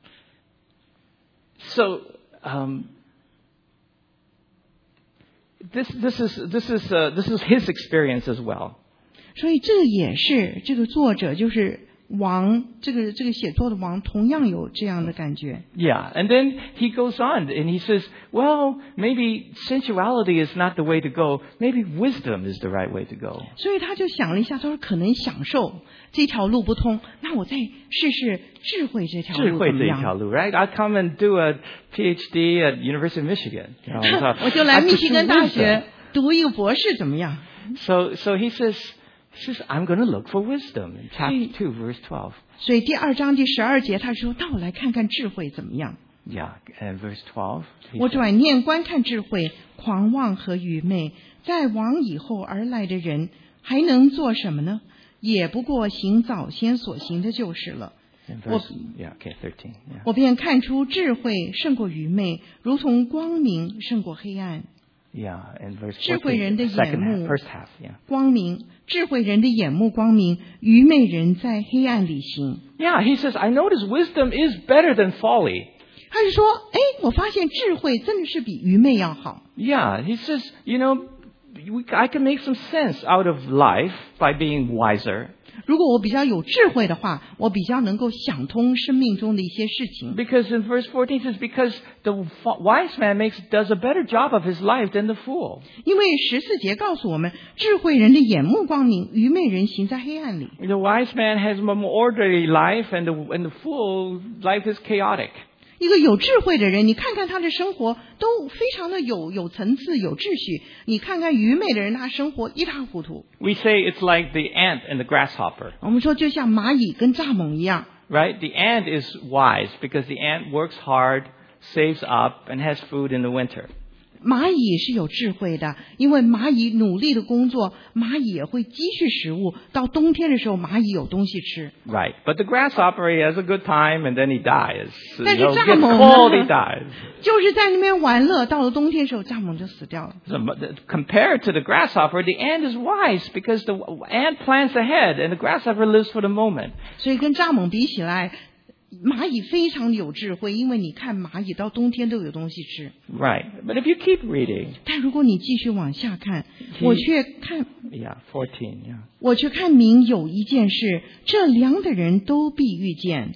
So um, this this is this is uh, this is his experience as well.
所以这也是这个作者就是王，这个这个写作的王同样有这样的感觉。
Yeah, and then he goes on and he says, well, maybe sensuality is not the way to go. Maybe wisdom is the right way to go.
所以他就想了一下，他说可能享受这条路不通，那我再试试智慧这条路
智慧
怎么样？
这一条路 right? I'll come and do a PhD at University of Michigan. You know, so
我就来
I
密西根
pursue
大
wisdom.
学读一个博士怎么样？
So, so he says, he says, I'm going to look for wisdom in chapter
Mm.
two, verse twelve.
所以第二章第十二节他说：“那我来看看智慧怎么样。
Yeah, and verse twelve. he
我
said,
转念观看智慧、狂妄和愚昧，在王以后而来的人，还能做什么呢？也不过行早先所行的就是了。
in
我
verse, yeah, okay, thirteen. Yeah.
我便看出智慧胜过愚昧，如同光明胜过黑暗。
Yeah, and verse
智慧人的
fourteen,
眼
second half,
目
first half, yeah.
光明，智慧人的眼目光明，愚昧人在黑暗里行。
Yeah, he says, I notice wisdom is better than folly.
他是说，哎，我发现智慧真的是比愚昧要好。
Yeah, he says, you know, we, I can make some sense out of life by being wiser.
如果我比较有智慧的话，我比较能够想通生命中的一些事情。
Because in verse fourteen it says, because the wise man makes does a better job of his life than the fool.
因为十四节告诉我们，智慧人的眼目光明，愚昧人行在黑暗里。
The wise man has a more orderly life, and the and the fool life is chaotic.
一个有智慧的人，你看看他的生活都非常的有有层次、有秩序。你看看愚昧的人，他生活一塌糊涂。
We say it's like the ant and the grasshopper,
我们说，就像蚂蚁跟蚱蜢一样。
right? The ant is wise because the ant works hard, saves up, and has food in the winter.
蚂蚁是有智慧的，因为蚂蚁努力的工作，蚂蚁也会积蓄食物。到冬天的时候，蚂蚁有东西吃。
Right. But the grasshopper, he has a good time, and then he dies. You
但是
know,
蚱
gets
蜢
cold, he
呢，
dies.
就是在那边玩乐，到了冬天的时候，蚱蜢就死掉了。
So, but the- compared to the grasshopper, the ant is wise because the ant plans ahead, and the grasshopper lives for the moment.
所以跟蚱蜢比起来，蚂蚁非常有智慧，因为你看蚂蚁到冬天都有东西吃。
Right. But if you keep reading,
但如果你继续往下看，我却看
yeah, fourteen, yeah.
我却看明有一件事，这两的人都必遇见。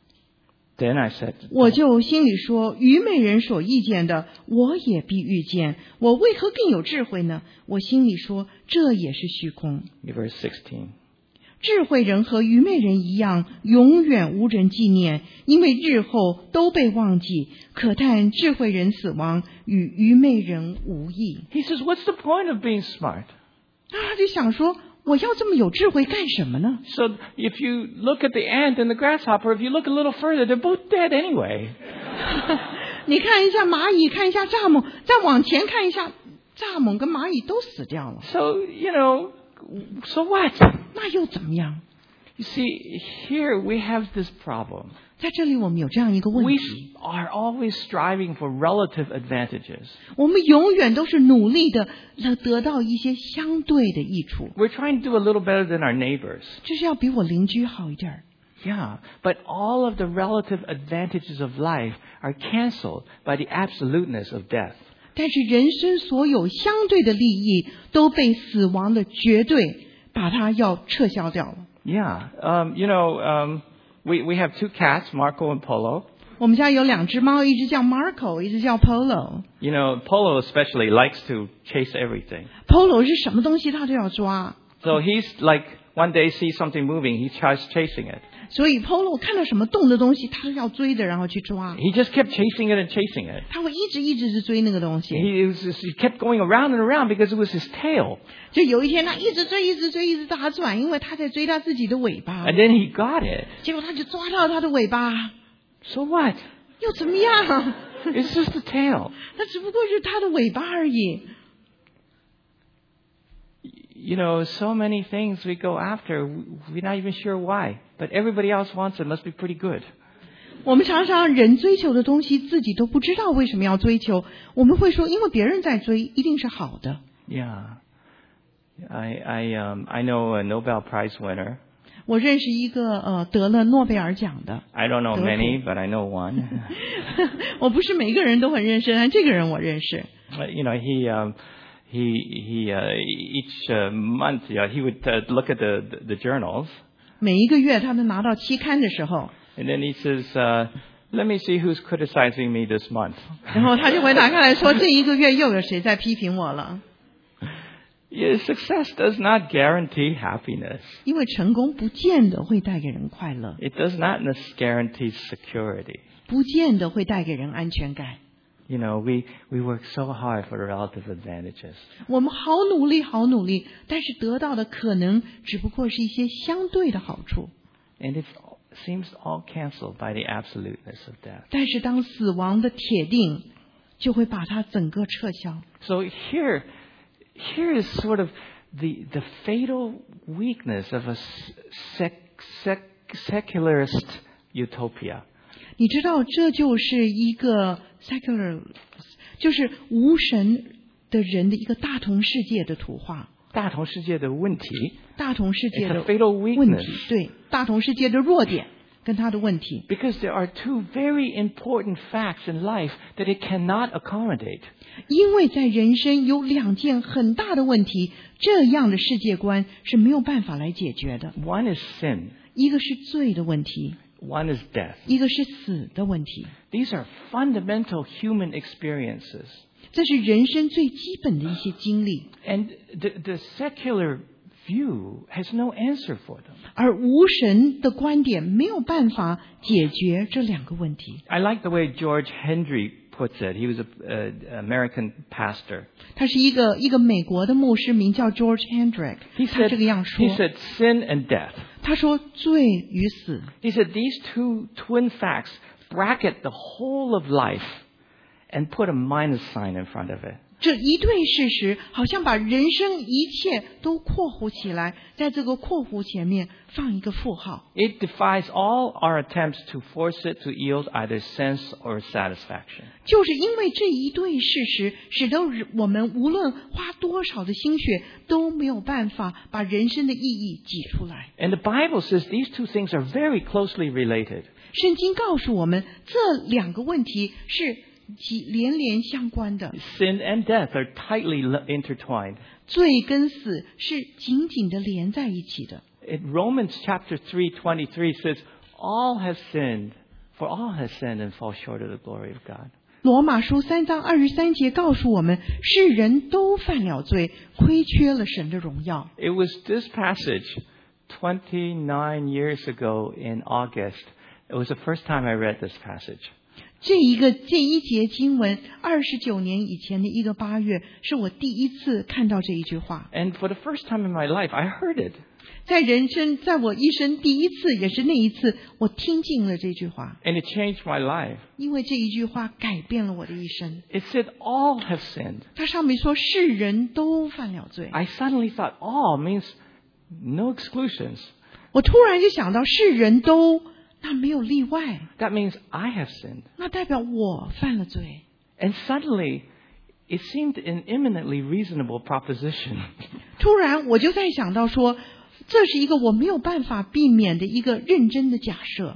Then I said,
我就心里说，愚昧人所遇见的，我也必遇见。我为何更有智慧呢？我心里说，这也是虚空。
verse sixteen.
智慧人和愚昧人一样，永远无人纪念，因为日后都被忘记。可叹智慧人死亡，与愚昧人无异。
He says, what's the point of being smart?
那他就想说，我要这么有智慧干什么呢？
So if you look at the ant and the grasshopper, if you look a little further, they're both dead anyway.
你看一下蚂蚁，看一下蚱蜢，再往前看一下，蚱蜢跟蚂蚁都死掉了。
So, you know, so what?
那又怎么样？
You see, here we have this problem.
在这里我们有这样一个问
We
题，
are always striving for relative advantages.
我们永远都是努力的来得到一些相对的益处，
We're trying to do a little better than our neighbors.
就是要比我邻居好一点儿。
Yeah, but all of the relative advantages of life are canceled by the absoluteness of death.
但是人生所有相对的利益都被死亡的绝对把它要撤销掉了。
Yeah, um, you know, um, we, we have two cats, Marco and Polo.
我们家有两只猫，一只叫 Marco， 一只叫 Polo。
You know, Polo especially likes to chase everything.
Polo 是什么东西他都要抓，
So he's like, one day sees something moving, he tries chasing it.
所以 Polo 看到什么动的东西，他都要追的，然后去抓。
He just kept chasing it and chasing it.
他会一直一直是追那个东西。
He, was just, he kept going around and around because it was his tail.
就有一天，他一直追，一直追，一直打转，因为他在追他自己的尾巴。
And then he got it.
结果他就抓到他的尾巴，
So what?
又怎么样？
It's just the tail.
那只不过是他的尾巴而已。
You know, so many things we go after, we're not even sure why. But everybody else wants it, must be pretty good.
我们常常人追求的东西，自己都不知道为什么要追求。我们会说，因为别人在追，一定是好的。
Yeah. I, I, um, I know a Nobel Prize winner.
我认识一个呃得了诺贝尔奖的，
I don't know
得主。
many, but I know one.
我不是每个人都很认识，但这个人我认识。
But, you know, he, um, he, he, uh, each uh, month, you know, he would uh, look at the, the, the journals,
每一个月他都拿到期刊的时候，
and then he says, uh, let me see who's criticizing me this month.
然后他就会打开来说，这一个月又有谁在批评我了？
Yeah, success does not guarantee happiness.
因为成功不见得会带给人快乐，
It does not guarantee security.
不见得会带给人安全感。
You know, we, we work so hard for the relative advantages.
我们好努力，好努力，但是得到的可能只不过是一些相对的好处。
And if seems all canceled by the absoluteness of death.
但是当死亡的铁定，就会把它整个撤销。
So here, here is sort of the the fatal weakness of a sec, sec, secularist utopia.
你知道，这就是一个 secular， 就是无神的人的一个大同世界的图画。
大同世界的问题，
大同世界的
It's a fatal
问
weakness.
题，对，大同世界的弱点跟他的问题。
Because there are two very important facts in life that it cannot accommodate.
因为在人生有两件很大的问题，这样的世界观是没有办法来解决的。
One is sin.
一个是罪的问题，
One is death.
一个是死的问题。
These are fundamental human experiences.
这是人生最基本的一些经历，
And the, the secular view has no answer for them.
而无神的观点没有办法解决这两个问题。
I like the way George Hendry puts it. He was an American pastor.
他是一个一个美国的牧师，名叫 George Hendrick，
He
他
said,
这个样说
he，said sin and death.
他说罪与死，
He said these two twin facts bracket the whole of life and put a minus sign in front of it.
这一对事实好像把人生一切都括弧起来，在这个括弧前面放一个负号。
It defies all our attempts to force it to yield either sense or satisfaction.
就是因为这一对事实，使得我们无论花多少的心血，都没有办法把人生的意义挤出来。
And the Bible says these two things are very closely related.
圣经告诉我们，这两个问题是其连连相关的，
Sin and death are tightly intertwined.
罪跟死是紧紧的连在一起的。
In Romans chapter three twenty-three says, all have sinned, for all have sinned and fall short of the glory of God.
罗马书三章二十三节告诉我们，世人都犯了罪，亏缺了神的荣耀。
It was this passage twenty-nine years ago in August. It was the first time I read this passage.
这一个这一节经文，二十九年以前的一个八月，是我第一次看到这一句话。
And for the first time in my life, I heard it.
在人生，在我一生第一次，也是那一次，我听进了这句话，
And it changed my life.
因为这一句话改变了我的一生。
It said, all have sinned.
它上面说，世人都犯了罪。
I suddenly thought, all means no exclusions.
我突然就想到，世人都，那没有例外，
That means I have sinned.
那代表我犯了罪。
And suddenly, it seemed an eminently reasonable proposition.
突然我就在想到说，这是一个我没有办法避免的一个认真的假设。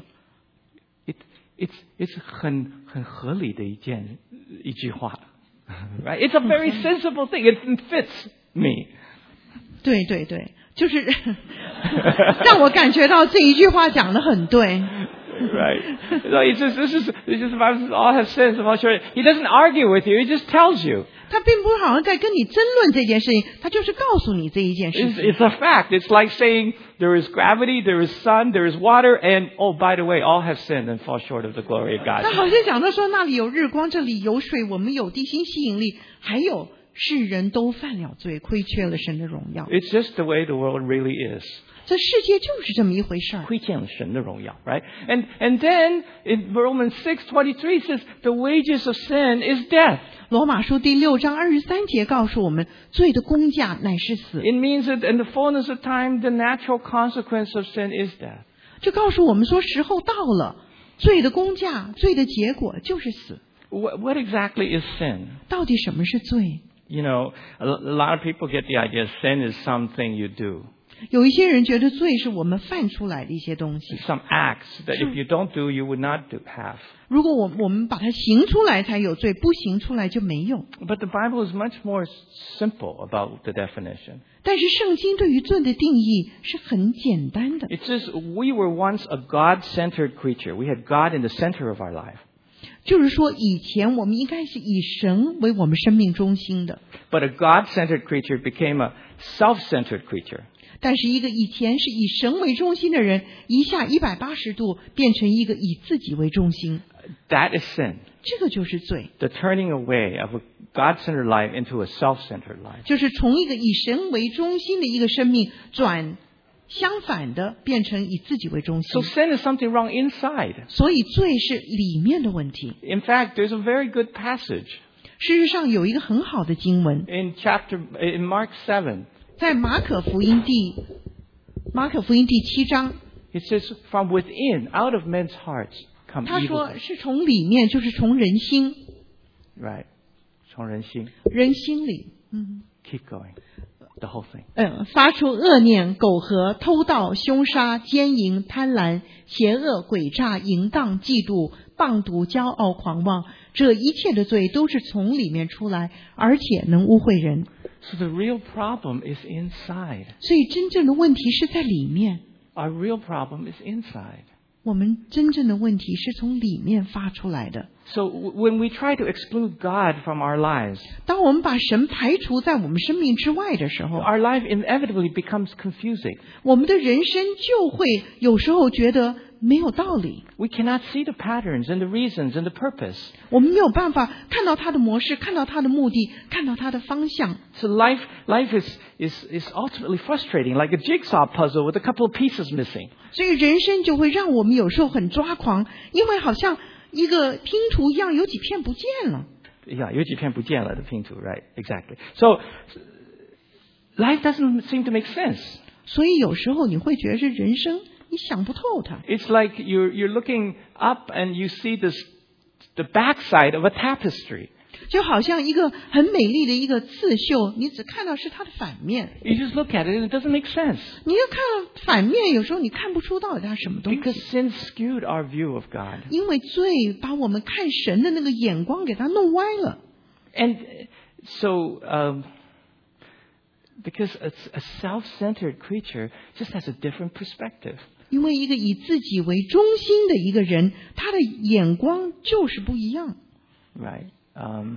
It, it's, it's 很, 很合理的一件, 一句话. Right? It's a very sensible thing. It fits me.
对对对，就是让我感觉到这一句话讲得很对。
Right. So it's just, this is, this is, all have sinned. He doesn't argue with you. He just tells you.
他并不是好像在跟你争论这件事情，他就是告诉你这一件事
It's,
情。
it's a fact. It's like saying there is gravity, there is sun, there is water, and oh, by the way, all have sinned and fall short of the glory of
他
God.
好像讲到说，那里有日光，这里有水，我们有地心吸引力，还有世人都犯了罪，亏缺了神的荣耀。
It's just the way the world really is.
这世界就是这么一回事儿。
亏欠了神的荣耀, right? And, and then in Romans six twenty-three says the wages of sin is death.
罗马书第六章二十三节告诉我们，罪的工价乃是死。
It means that in the fullness of time, the natural consequence of sin is death.
这告诉我们说，时候到了，罪的工价，罪的结果就是死。
What, what exactly is sin?
到底什么是罪？
You know, a, a lot of people get the idea sin is something you do.
有一些人觉得罪是我们犯出来的一些东西。
Some acts that if you don't do, you would not do, have.
如果我我们把它行出来才有罪，不行出来就没有。
But the Bible is much more simple about the definition.
但是圣经对于罪的定义是很简单的。
It says we were once a God-centered creature. We had God in the center of our life.
就是说，以前我们应该是以神为我们生命中心的，
But a God-centered creature became a self-centered creature.
但是一个以前是以神为中心的人，一下一百八十度变成一个以自己为中心，
That is sin.
这个就是罪，
The turning away of a God-centered life into a self-centered life.
就是从一个以神为中心的一个生命转相反的变成以自己为中
So
心。
sin is something wrong inside.
所以罪是里面的问题。
In fact, there's a very good passage
事实上有一个很好的经文，
in chapter in Mark seven.
在马可福音第马可福音第七章，
It says, "From within, out of men's hearts, come
他
evil."
说是从里面，就是从人心，
Right. 从人心。
人心里，嗯，
Keep going. The whole thing.
呃，发出恶念、苟合、偷盗、凶杀、奸淫、贪婪、邪恶、诡诈、淫荡、嫉妒、棒毒、骄傲、狂妄，这一切的罪都是从里面出来，而且能污秽人。
So the real problem is inside.
所以真正的问题是在里面，
Our real problem is inside.
我们真正的问题是从里面发出来的。
So w- when we try to exclude God from our lives,
当我们把神排除在我们生命之外的时候，
our life inevitably becomes confusing.
我们的人生就会有时候觉得没有道理，
We cannot see the patterns and the reasons and the purpose.
我们没有办法看到它的模式，看到它的目的，看到它的方向。
So life, life is, is, is ultimately frustrating, like a jigsaw puzzle with a couple of pieces missing.
所以人生就会让我们有时候很抓狂，因为好像一个拼图一样，有几片不见了。
Yeah, 有几片不见了的拼图, right? Exactly. So life doesn't seem to make sense.
所以有时候你会觉得是人生，你想不透它。
It's like you're, you're looking up and you see this, the backside of a tapestry.
就好像一个很美丽的一个刺绣，你只看到是它的反面，
You just look at it and it doesn't make sense.
你要看反面，有时候你看不出到底它什么东
Because
西。
sin skewed our view of God.
因为罪把我们看神的那个眼光给它弄歪了。
And so, um, because a, a self-centered creature just has a different perspective.
因为一个以自己为中心的一个人，他的眼光就是不一样。
Right. Um,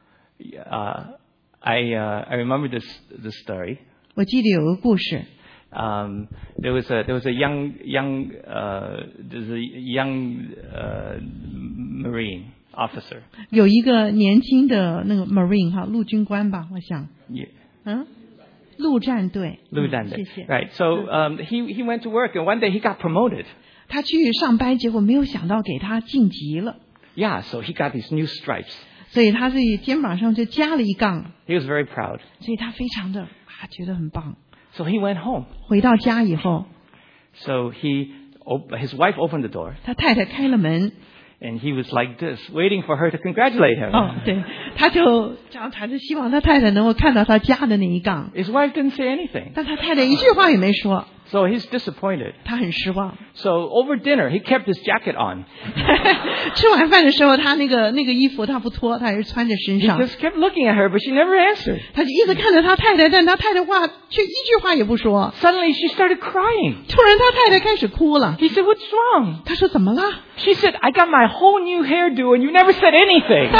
uh, I, uh, I remember this, this story.
我记得有个故事，
Um, there was a there was a young young uh, there's a young uh, Marine officer.
有一个年轻的那个 Marine 哈，陆军官吧，我想，
Yeah.
嗯，陆战队，
陆战队。
嗯谢谢。
Right. So um, he he went to work and one day he got promoted.
他去上班，结果没有想到给他晋级了，
Yeah. So he got these new stripes.
所以他自己肩膀上就加了一杠，
He was very proud.
所以他非常的啊觉得很棒。
So he went home.
回到家以后，
So he op- his wife opened the door
他太太开了门，
and he was like this, waiting for her to congratulate him.
哦，对，他就这样，他就希望他太太能够看到他加的那一杠，
His wife didn't say anything.
但他太太一句话也没说，
So he's disappointed.
他很失望。
So over dinner, he kept his jacket on.
吃晚饭的时候，他那个那个衣服他不脱，他还是穿在身
He
上。
just kept looking at her, but she never answered.
他就一直看着他太太，但他太太话却一句话也不说。
Suddenly she started crying.
突然他太太开始哭了。
He said, "What's wrong?"
他说怎么了？
She said, "I got my whole new hairdo and you never said anything."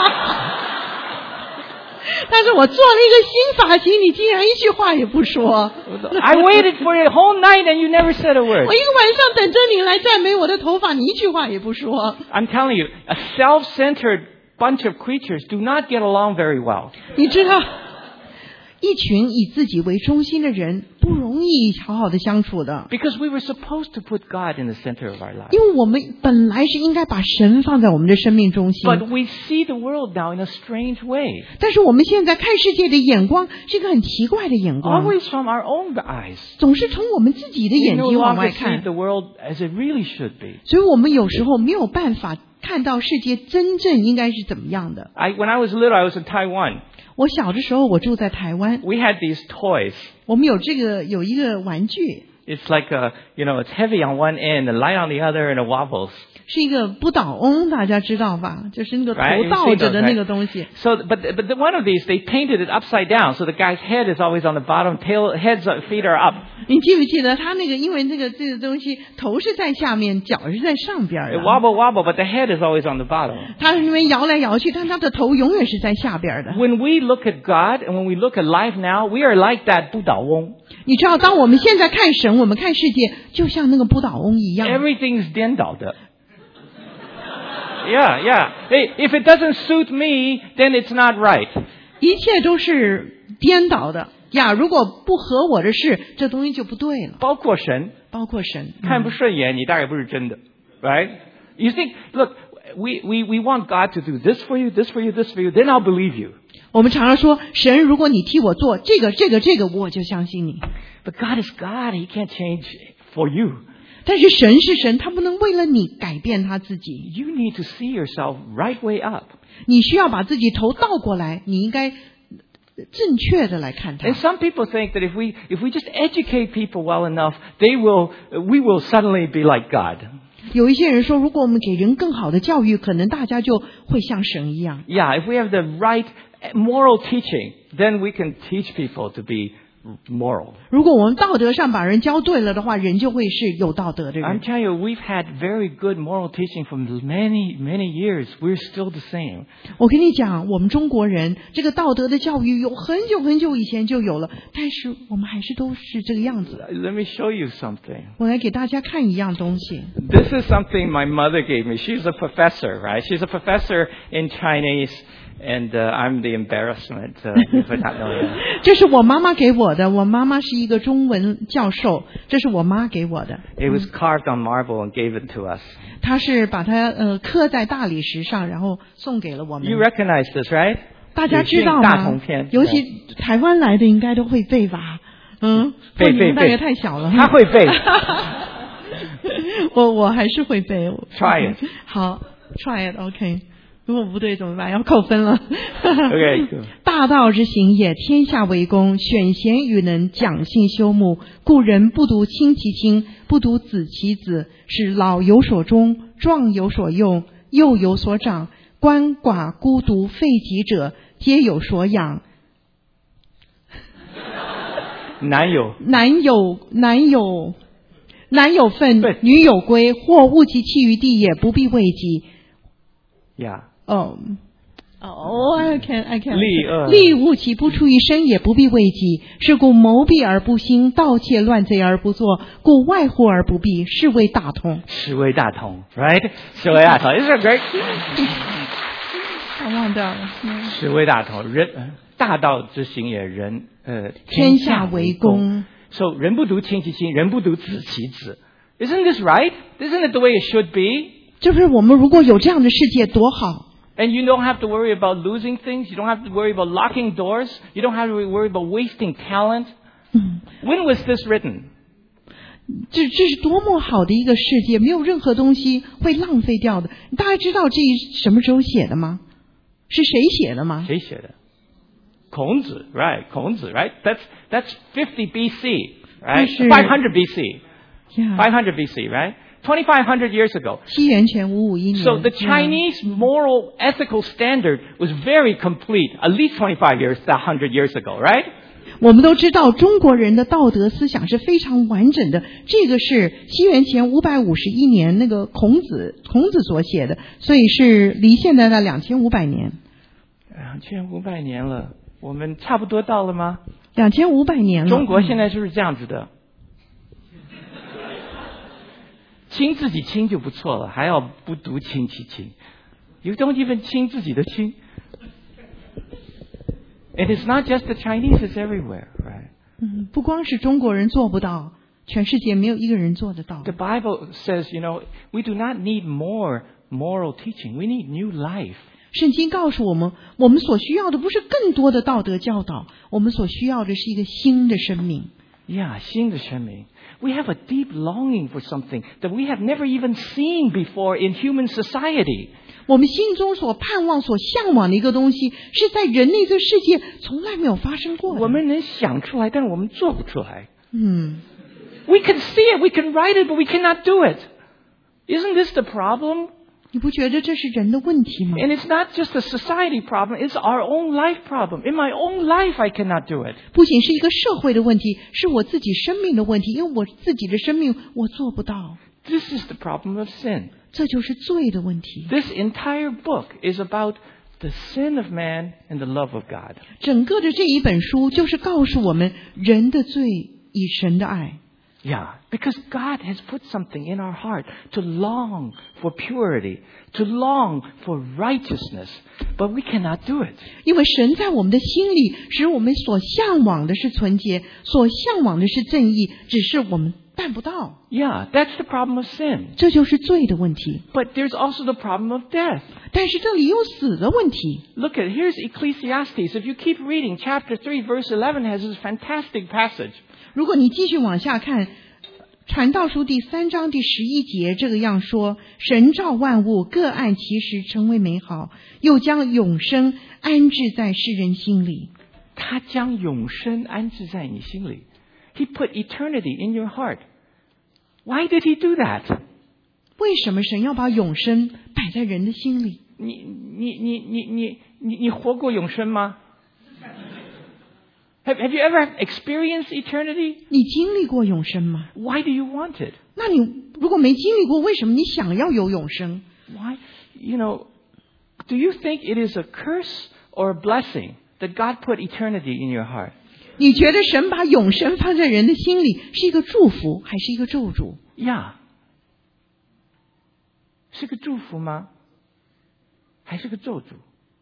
但是我做了一个新发型，你竟然一句话也不说。
I waited for a whole night and you never said a word.
我一个晚上等着你来赞美我的头发，你一句话也不说。
I'm telling you, a self-centered bunch of creatures do not get along very well.
你知道，一群以自己为中心的人不容易好好的相处的，
Because we were supposed to put God in the center of our lives.
因为我们本来是应该把神放在我们的生命中心。
But we see the world now in a strange way.
但是我们现在看世界的眼光是一个很奇怪的眼光，
Always from our own eyes.
总是从我们自己的
We
眼
no
睛往
longer
外
see
看，
the world as it really should be.
所以我们有时候没有办法看到世界真正应该是怎么样的。
I, when I was little, I was in Taiwan.
我小的时候，我住在台湾，
We had these toys.
我们有这个有一个玩具，
It's like a, you know, it's heavy on one end and light on the other and it wobbles.
是一个不倒翁，大家知道吧？就是那个头
Right, you've
倒
seen
着
those,
的
right?
那个东西。
So, but, but the, one of these, they painted it upside down. So the guy's head is always on the bottom, tail, heads, are- feet are up.
你记不记得他那个？因为这个这个东西，头是在下面，脚是在上边
It
的。
wobble, wobble, but the head is always on the bottom.
他因为摇来摇去，但他的头永远是在下边的。
When we look at God and when we look at life now, we are like that Buddha Wong.
你知道，当我们现在看神，我们看世界，就像那个不倒翁一样。
Everything's 颠倒的. Yeah, yeah. Hey, if it doesn't suit me, then it's not right.
一切都是颠倒的。 呀，如果不合我的事，这东西就不对了。
包括神，
包括神，
看不顺眼，你大概不是真的 ，right? You think, look, we we we want God to do this for you, this for you, this for you, then I'll believe you.
我们常常说，神，如果你替我做这个、这个、这个，我就相信你。
But God is God; He can't change for you.
但是神是神，他不能为了你改变他自己。
You need to see yourself right way up.
你需要把自己头倒过来，你应该正确的来看他。
And some people think that if we if we just educate people well enough, they will we will suddenly be like God.
有一些人说，如果我们给人更好的教育，可能大家就会像神一样。
Yeah, if we have the right moral teaching, then we can teach people to be moral.
如果我们道德上把人教对了的话，人就会是有道德的
I'm
人。
telling you, we've had very good moral teaching for many, many years. We're still the same.
我跟你讲，我们中国人这个道德的教育有很久很久以前就有了，但是我们还是都是这个样子。
Let me show you something.
我来给大家看一样东西。
This is something my mother gave me. She's a professor, right? She's a professor in Chinese, and uh, I'm the embarrassment uh, for not knowing that.
这是我妈妈给我的，我妈妈是一个中文教授，这是我妈给我的。
It was carved on marble and gave it to us.
她是把它呃刻在大理石上，然后送给了我们。
You recognize this, right?
大家知道
大铜
吗
片？
尤其台湾来的应该都会背吧？嗯，
背背背
你们大概太小了。
他会背。
我我还是会背。
Try it.
好 ，try it，OK、okay。如果不对怎么办？要扣分了。
OK
大道之行也，天下为公，选贤与能，讲信修睦。故人不独亲其亲，不独子其子，使老有所终，壮有所用，幼有所长。鳏寡孤独废疾者，皆有所养。
男有
男有男有男有分
对，
女有归。或误其弃于地也，不必畏己。
，Yeah.
哦哦 ，I can I can。
利恶
利物其不出于身，也不必畏己。是故谋闭而不兴，盗窃乱贼而不作，故外乎而不闭，是谓大同。
是谓大同 ，right? 是谓大同 ，Isn't that great?
我忘掉了。
是谓大同，人大道之行也，人呃
天下为公。
So 人不独亲其亲，人不独子其子。Isn't this right? Isn't it the way it should be?
就是我们如果有这样的世界多好。
And you don't have to worry about losing things. You don't have to worry about locking doors. You don't have to worry about wasting talent.
嗯，
When was this written?
这这是多么好的一个世界，没有任何东西会浪费掉的。大家知道这什么时候写的吗？是谁写的吗？
谁写的？孔子 right? 孔子 right? That's that's fifty B C, right?
是
five hundred B C.
Yeah.
five hundred B C, right? twenty-five hundred years ago.
西元前五五一年。
So the Chinese moral ethical standard was very complete, at least twenty-five years, one hundred years ago, right?
我们都知道中国人的道德思想是非常完整的，这个是西元前五百五十一年那个孔子孔子所写的，所以是离现在的两千五百年。
两千五百年了，我们差不多到了吗？
两千五百年了。
中国现在是不是这样子的？亲自己亲就不错了，还要不独亲其亲。You don't even 亲自己的亲。And it's not just the Chinese, it's everywhere, right?
嗯，不光是中国人做不到，全世界没有一个人做得到。
The Bible says, you know, we do not need more moral teaching. We need new life.
圣经告诉我们，我们所需要的不是更多的道德教导，我们所需要的是一个新的生命。
Yeah, 新的生命。We have a deep longing for something that we have never even seen before in human society.
我们心中所盼望、所向往的一个东西，是在人类这个世界从来没有发生过的。
我们能想出来，但是我们做不出来。
嗯
We can see it, we can write it, but we cannot do it. Isn't this the problem?
你不觉得这是人的问题吗？
And it's not just a society problem, it's our own life problem. In my own life, I cannot do it.
不仅是一个社会的问题，是我自己生命的问题，因为我自己的生命我做不到，
This is the problem of sin.
这就是罪的问题。
This entire book is about the sin of man and the love of God.
整个的这一本书就是告诉我们人的罪与神的爱。
Yeah, because God has put something in our heart to long for purity, to long for righteousness, but we cannot do it.
因为神在我们的心里，使我们所向往的是纯洁，所向往的是正义，只是我们办不到。
Yeah, that's the problem of sin.
这就是罪的问题。
But there's also the problem of death.
但是这里有死的问题。
Look at, here's Ecclesiastes. If you keep reading, chapter three, verse eleven has this fantastic passage.
如果你继续往下看，传道书第三章第十一节这个样说：神造万物，各按其时成为美好，又将永生安置在世人心里。
他将永生安置在你心里。He put eternity in your heart. Why did he do that?
为什么神要把永生摆在人的心里？
你你你你你你你活过永生吗？ Have Have you ever experienced eternity?
你经历过永生吗？
Why do you want it?
那你如果没经历过，为什么你想要有永生？
Why? You know, do you think it is a curse or a blessing that God put eternity in your heart?
你觉得神把永生放在人的心里是一个祝福还是一个咒诅？
Yeah. 是个祝福吗？还是个咒诅？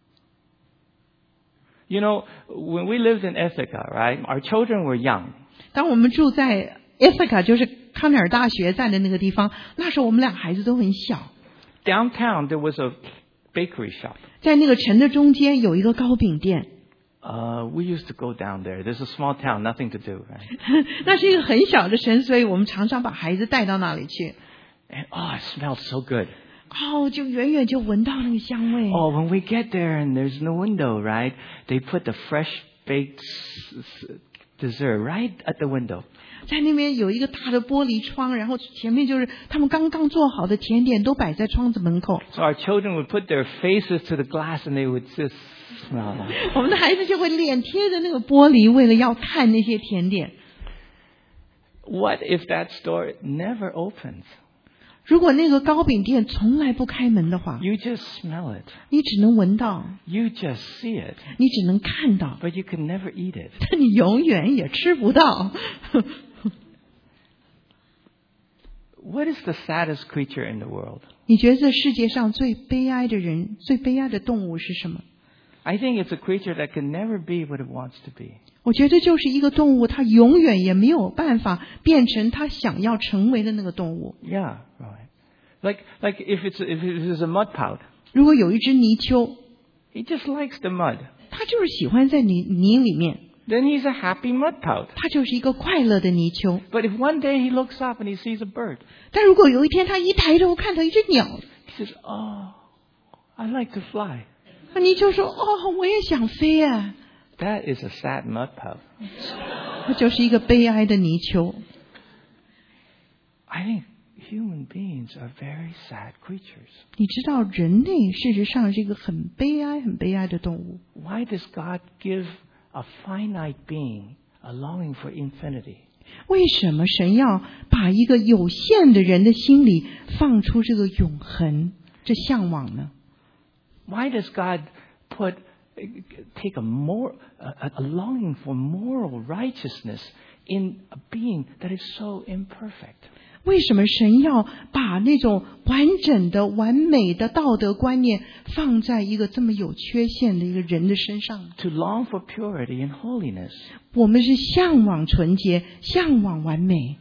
You know, when we lived in Ithaca, right? Our children were young.
当我们住在 Ithaca， 就是康奈尔大学在的那个地方，那时候我们俩孩子都很小。
Downtown there was a bakery shop.
在那个城的中间有一个糕饼店。
Uh, we used to go down there. There's a small town, nothing to do, right?
那是一个很小的城，所以我们常常把孩子带到那里去。
And oh, it smelled so good.
哦，就远远就闻到那个香味。
Oh, when we get there and there's no window, right? They put the fresh baked s- s- dessert right at the window.
在那边有一个大的玻璃窗，然后前面就是他们刚刚做好的甜点都摆在窗子门口。
So our children would put their faces to the glass and they would just smell that.
我们的孩子就会脸贴着那个玻璃，为了要看那些甜点。
What if that store never opens?
如果那个糕饼店从来不开门的话，
You just smell it.
你只能闻到，
You just see it.
你只能看到，
But you can never eat it.
但你永远也吃不到。
What is the saddest creature in the world?
你觉得这世界上最悲哀的人、最悲哀的动物是什么？
I think it's a creature that can never be what it wants to be.
我觉得就是一个动物，它永远也没有办法变成它想要成为的那个动物。
Yeah, right. Like like if it's if it is a mud pout,
如果有一只泥鳅，
he just likes the mud.
它就是喜欢在泥泥里面，
Then he's a happy mud pout.
它就是一个快乐的泥鳅。
But if one day he looks up and he sees a bird,
但如果有一天他一抬头看到一只鸟，
he says, "Oh, I like to fly."
那泥鳅说：“哦，我也想飞啊。
That is a sad mud pout. ”
它就是一个悲哀的泥鳅。
I think human beings are very sad creatures.
你知道，人类事实上是一个很悲哀、很悲哀的动物。
Why does God give a finite being a longing for infinity?
为什么神要把一个有限的人的心里放出这个永恒、这向往呢？
Why does God put take a more a, a longing for moral righteousness in a being that is so imperfect?
为什么神要把那种完整的、完美的道德观念放在一个这么有缺陷的一个人的身上？
To long for purity and holiness.
我们是向往纯洁，向往完美。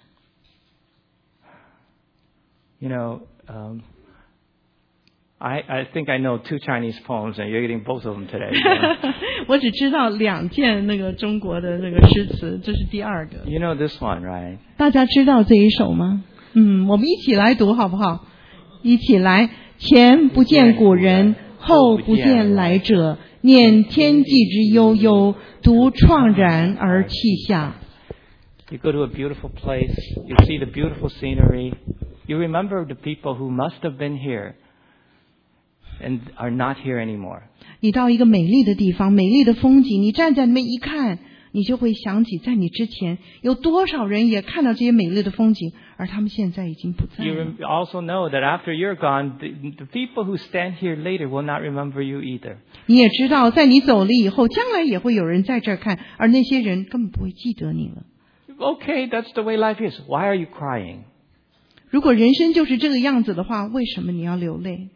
You know, um, I, I think I know two Chinese poems, and you're getting both of them today.
我只知道两件那个中国的那个诗词，这是第二个。
You know this one, right?
大家知道这一首吗？嗯，我们一起来读好不好？一起来，前不见古人，后不见来者，念天地之悠悠，独怆然而泣下。
You go to a beautiful place, you see the beautiful scenery, you remember the people who must have been here and are not here anymore.
你到一个美丽的地方，美丽的风景，你站在那边一看，你就会想起在你之前有多少人也看到这些美丽的风景，而他们现在已经不在
You
了。
rem- also know that after you're gone, the, the people who stand here later will not remember you either.
你也知道，在你走了以后，将来也会有人在这儿看，而那些人根本不会记得你了。
okay, that's the way life is. Why are you crying?
如果人生就是这个样子的话，为什么你要流泪？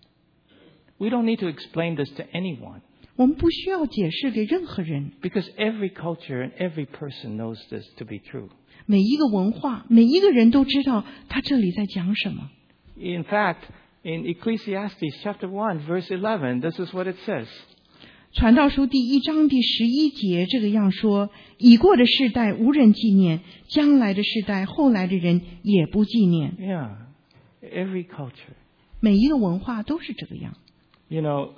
We don't need to explain this to anyone.
我们不需要解释给任何人，
Because every culture and every person knows this to be true.
每一个文化，每一个人都知道他这里在讲什么。
In fact, in Ecclesiastes chapter one, verse eleven, this is what it says.
传道书第一章第十一节这个样说：已过的世代无人纪念，将来的世代后来的人也不纪念。
Yeah, every culture.
每一个文化都是这个样。
You know,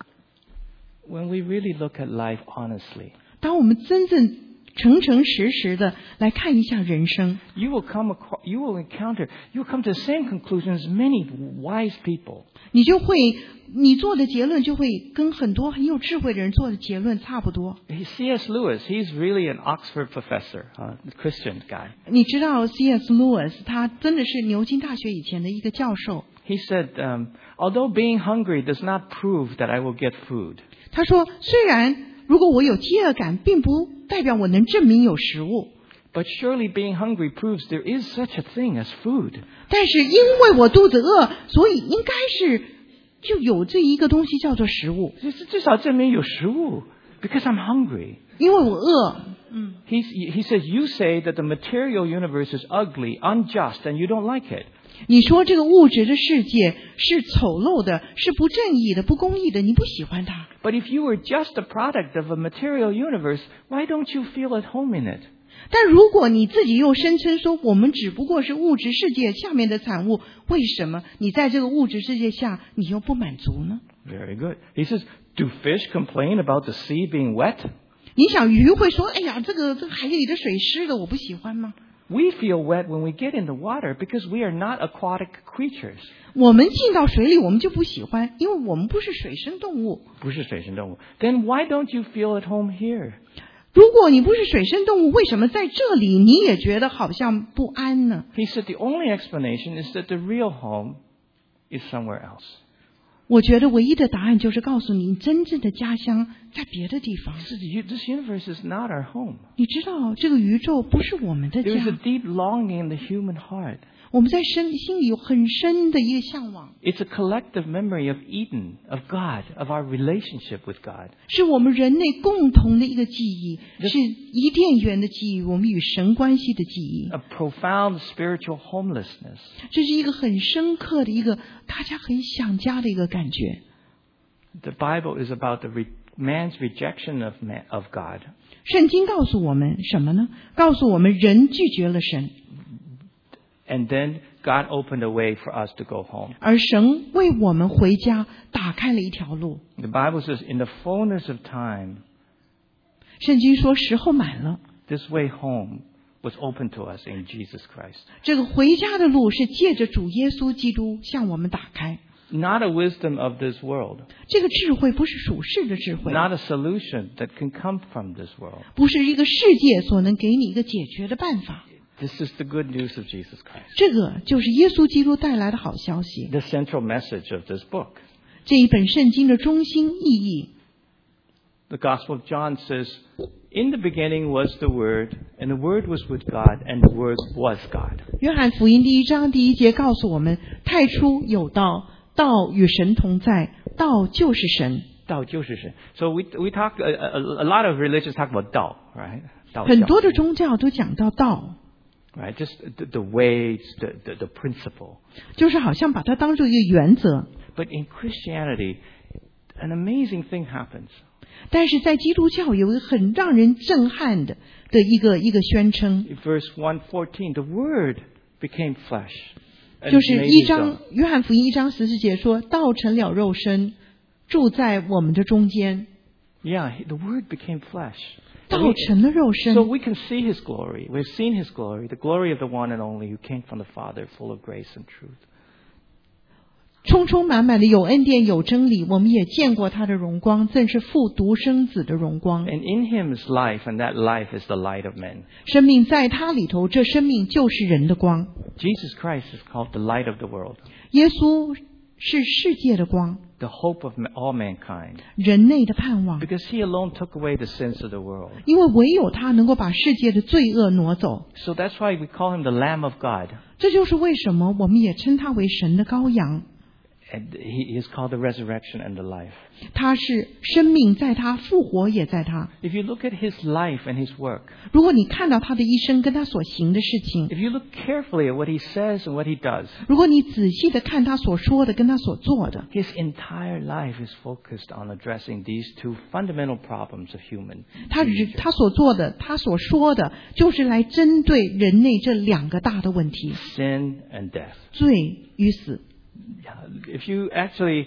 when we really look at life honestly,
当我们真正诚诚实实的来看一下人生，
you will come across, you will encounter, you will come to the same conclusions as many wise people.
你就会你做的结论就会跟很多很有智慧的人做的结论差不多。
C S Lewis, he's really an Oxford professor, uh, a Christian guy.
你知道 C S Lewis 他真的是牛津大学以前的一个教授。
He said, um, although being hungry does not prove that I will get food,
他说，虽然如果我有饥饿感，并不代表我能证明有食物，
but surely being hungry proves there is such a thing as food.
但是因为我肚子饿，所以应该是就有这一个东西叫做食物，
至少证明有食物 because I'm hungry.
因为我饿。
He's, he says, you say that the material universe is ugly, unjust, and you don't like it.
你说这个物质的世界是丑陋的，是不正义的，不公义的，你不喜欢它。
But if you were just a product of a material universe, why don't you feel at home in it?
但如果你自己又声称说我们只不过是物质世界下面的产物，为什么你在这个物质世界下你又不满足呢？
Very good. He says, do fish complain about the sea being wet?
你想鱼会说，哎呀，这个这个海里的水湿的，我不喜欢吗？
We feel wet when we get in the water because we are not aquatic creatures.
我们进到水里，我们就不喜欢，因为我们不是水生动物。
不是水生动物. Then why don't you feel at home here?
如果你不是水生动物，为什么在这里你也觉得好像不安呢？
He said the only explanation is that the real home is somewhere else.
我觉得唯一的答案就是告诉你，真正的家乡在别的地方。
He said, this universe is not our home.
你知道，这个宇宙不是我们的
There is a
家，
deep longing in the human heart.
我们在深心里有很深的一个向往，
It's a collective memory of Eden, of God, of our relationship with God.
是我们人类共同的一个记忆，是伊甸园的记忆，我们与神关系的记忆。
A profound spiritual homelessness.
这是一个很深刻的一个大家很想家的一个感觉。
The Bible is about the re- man's rejection of man, of God.
圣经告诉我们什么呢？告诉我们人拒绝了神，
And then God opened a way for us to go home.
而神为我们回家打开了一条路。
The Bible says, in the fullness of time,
圣经说时候满了，
this way home was open to us in Jesus Christ.
这个回家的路是借着主耶稣基督向我们打开。
Not a wisdom of this world.
这个智慧不是属世的智慧，
Not a solution that can come from this world.
不是一个世界所能给你一个解决的办法。
This is the good news of Jesus Christ.
这个就是耶稣基督带来的好消息，
The central message of this book.
这一本圣经的中心意义。
The Gospel of John says, in the beginning was the Word, and the Word was with God, and the Word was God.
约翰福音第一章第一节告诉我们：太初有道，道与神同在，道就是神。
道就是神. So we we talk a, a, a lot of religions talk about 道, right? 道教
很多的宗教都讲到道，
right? Just the, the ways, the, the the principle.
就是好像把它当做一个原则。
But in Christianity, an amazing thing happens.
但是在基督教有一个很让人震撼的的一个一个宣称，
In verse one fourteen, the Word became flesh. and
就是
made
一
his
章
dwelling.
约翰福音一章十四节说：“道成了肉身，住在我们的中间。
Yeah, the Word became flesh. ”
道成了肉身
So，we can see His glory. We've seen His glory, the glory of the one and only who came from the Father, full of grace and truth.
充充满满的有恩典有真理，我们也见过他的荣光，正是父独生子的荣光。
And in Him is life, and that life is the light of men.
生命在他里头，这生命就是人的光。
Jesus Christ is called the light of the world.
耶稣是世界的光，
the hope of all mankind.
人类的盼望。
Because he alone took away the sins of the world.
因为唯有他能够把世界的罪恶挪走。
So that's why we call him the Lamb of God.
这就是为什么我们也称他为神的羔羊。
And he is called the resurrection and the life.
他是生命，在他复活也在他。
If you look at his life and his work,
如果你看到他的一生跟他所行的事情，
if you look carefully at what he says and what he does,
如果你仔细的看他所说的跟他所做的，
his entire life is focused on addressing these two fundamental problems of human
他
nature.
他所做的，他所说的，就是来针对人类这两个大的问题：
Sin and death.
罪与死。
If you actually,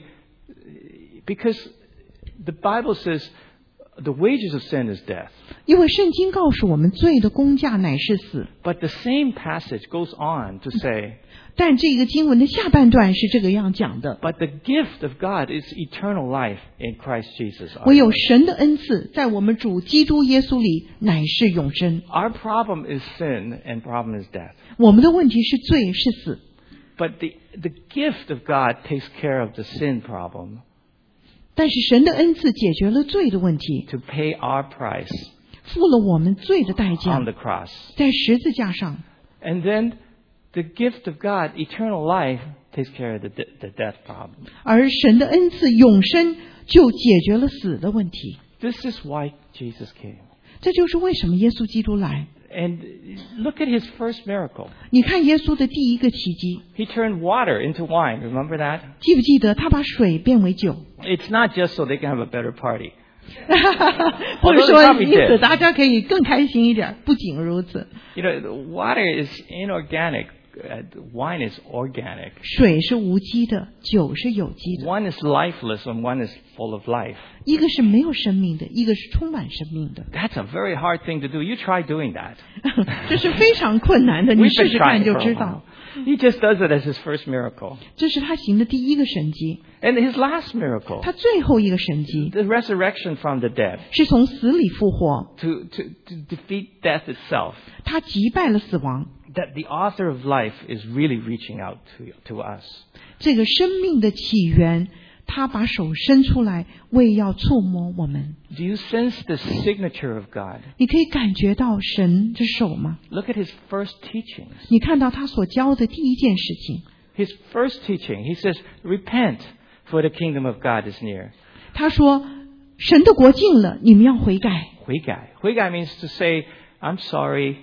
because the Bible says the wages of sin is death.
因为圣经告诉我们，罪的工价乃是死。
But the same passage goes on to say,
但这个经文的下半段是这个样讲的：
but the gift of God is eternal life in Christ Jesus. our
唯有
Lord.
神的恩赐，在我们主基督耶稣里乃是永生。
Our problem is sin and problem is death.
我们的问题是罪是死，
But the, the gift of God takes care of the sin problem
但是神的恩赐解决了罪的问题，
to pay our price
付了我们罪的代价
on，the cross.
在十字架上。
And then the gift of God, eternal life, takes care of the, de- the death problem.
而神的恩赐永生就解决了死的问题。
This is why Jesus came.
这就是为什么耶稣基督来。
And look at his first miracle.
你看耶稣的第一个奇迹，
He turned water into wine. Remember that?
记不记得他把水变为酒？
It's not just so they can have a better party.
或者
Although
说
they probably
因此
did.
大家可以更开心一点。不仅如此，
You know, the water is inorganic. Uh, wine is organic.
水是无机的，酒是有机的。
One is lifeless and one is full of life.
一个是没有生命的，一个是充满生命的。
That's a very hard thing to do. You try doing that.
这是非常困难的，你
We've
试
been
试看
trying
就
for
知
a
道
while.。He just does it as his first miracle.
这是他行的第一个神迹，
And his last miracle,
他最后一个神迹
the resurrection from the dead,
是从死里复活，
to, to, to defeat death itself.
他击败了死亡。
That the author of life is really reaching out to, to us.
这个生命的起源，他把手伸出来，为要触摸我们。
Do you sense the signature of God?
你可以感觉到神的手吗？
Look at his first teachings.
你看到他所教的第一件事情，
His first teaching, he says, repent, for the kingdom of God is near.
他说：“神的国近了，你们要悔改。
悔改. 悔改 means to say, I'm sorry,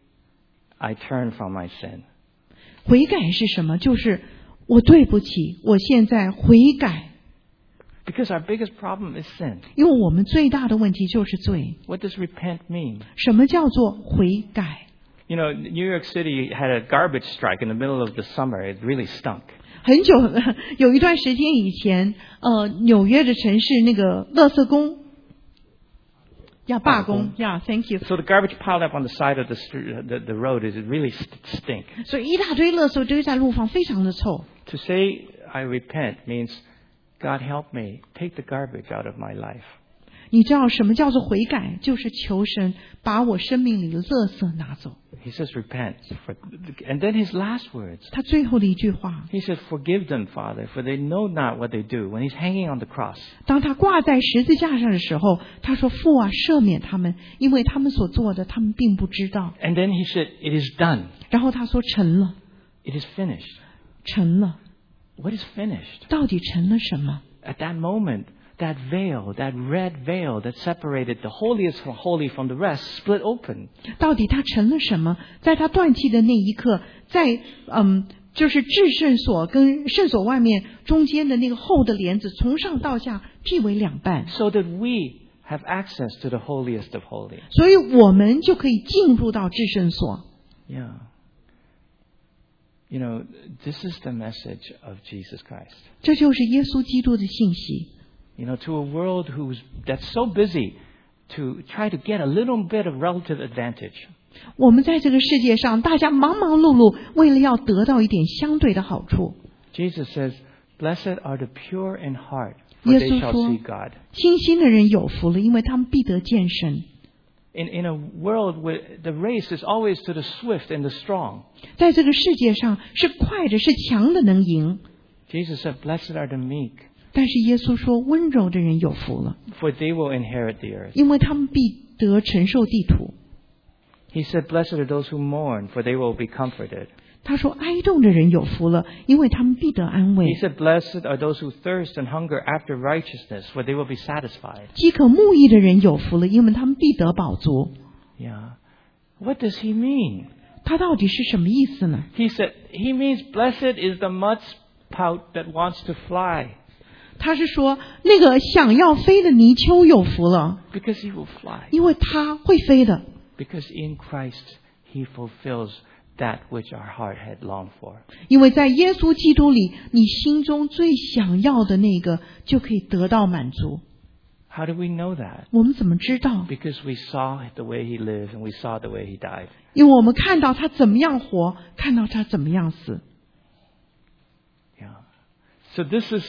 I turn from my sin. ”
悔改是什么？就是我对不起，我现在悔改。
Because our biggest problem is sin.
因为我们最大的问题就是罪。
What does repent mean?
什么叫做悔改？
You know, New York City had a garbage strike in the middle of the summer. It really stunk.
很久有一段时间以前，呃，纽约的城市那个垃圾工要罢工呀、yeah, ，Thank you。
So the garbage piled up on the side of the street, the, the road is it really st- stink.
所以一大堆垃圾堆在路上，非常的臭。
To say I repent means, God help me, take the garbage out of my life.
你知道什么叫做悔改？就是求神把我生命里的垃圾拿走。
He says repent. For, and then his last words.
他最后的一句话，
He said, forgive them, Father, for they know not what they do. When he's hanging on the cross.
当他挂在十字架上的时候，他说：“父啊，赦免他们，因为他们所做的，他们并不知道。
And then he said, it is done. ”
然后他说：“成了，
It is finished.
成了。
What is finished?
到底成了什么？
At that moment, that veil, that red veil that separated the holiest from holy from the rest, split open.
到底他成了什么？在他断气的那一刻，在嗯，就是至圣所跟圣所外面中间的那个厚的帘子，从上到下劈为两半，
So that we have access to the holiest of holy.
所以我们就可以进入到至圣所。
Yeah. You know, this is the message of Jesus Christ.
这就是耶稣基督的信息。
You know, to a world who's that's so busy to try to get a little bit of relative advantage.
我们在这个世界上，大家忙忙碌碌，为了要得到一点相对的好处。
Jesus says, "Blessed are the pure in heart, for
耶
they
稣
shall
说
see God."
清心的人有福了，因为他们必得见神。
In in a world where the race is always to the swift and the strong,
在这个世界上，是快的，是强的能赢。
Jesus said, "Blessed are the meek,
但是耶稣说，温柔的人有福了，
for they will inherit the earth."
因为他们必得承受地土。
He said, "Blessed are those who mourn, for they will be comforted."
他说，哀痛的人有福了，因为他们必得安慰。
He said, "Blessed are those who thirst and hunger after righteousness, for they will be satisfied."
饥渴慕义的人有福了，因为他们必得饱足。
Yeah. What does he mean?
他到底是什么意思呢？
He said, he means blessed is the mud spout that wants to fly,
他是说，那个想要飞的泥鳅有福了，
because he will fly.
因为他会飞的。
Because in Christ, he fulfills that which our heart had longed for.
因为在耶稣基督里，你心中最想要的那个就可以得到满足。
How do we know that?
我们怎么知道？
Because we saw the way he lived and we saw the way he died.
因为我们看到他怎么样活，看到他怎么样死。
Yeah. So this is,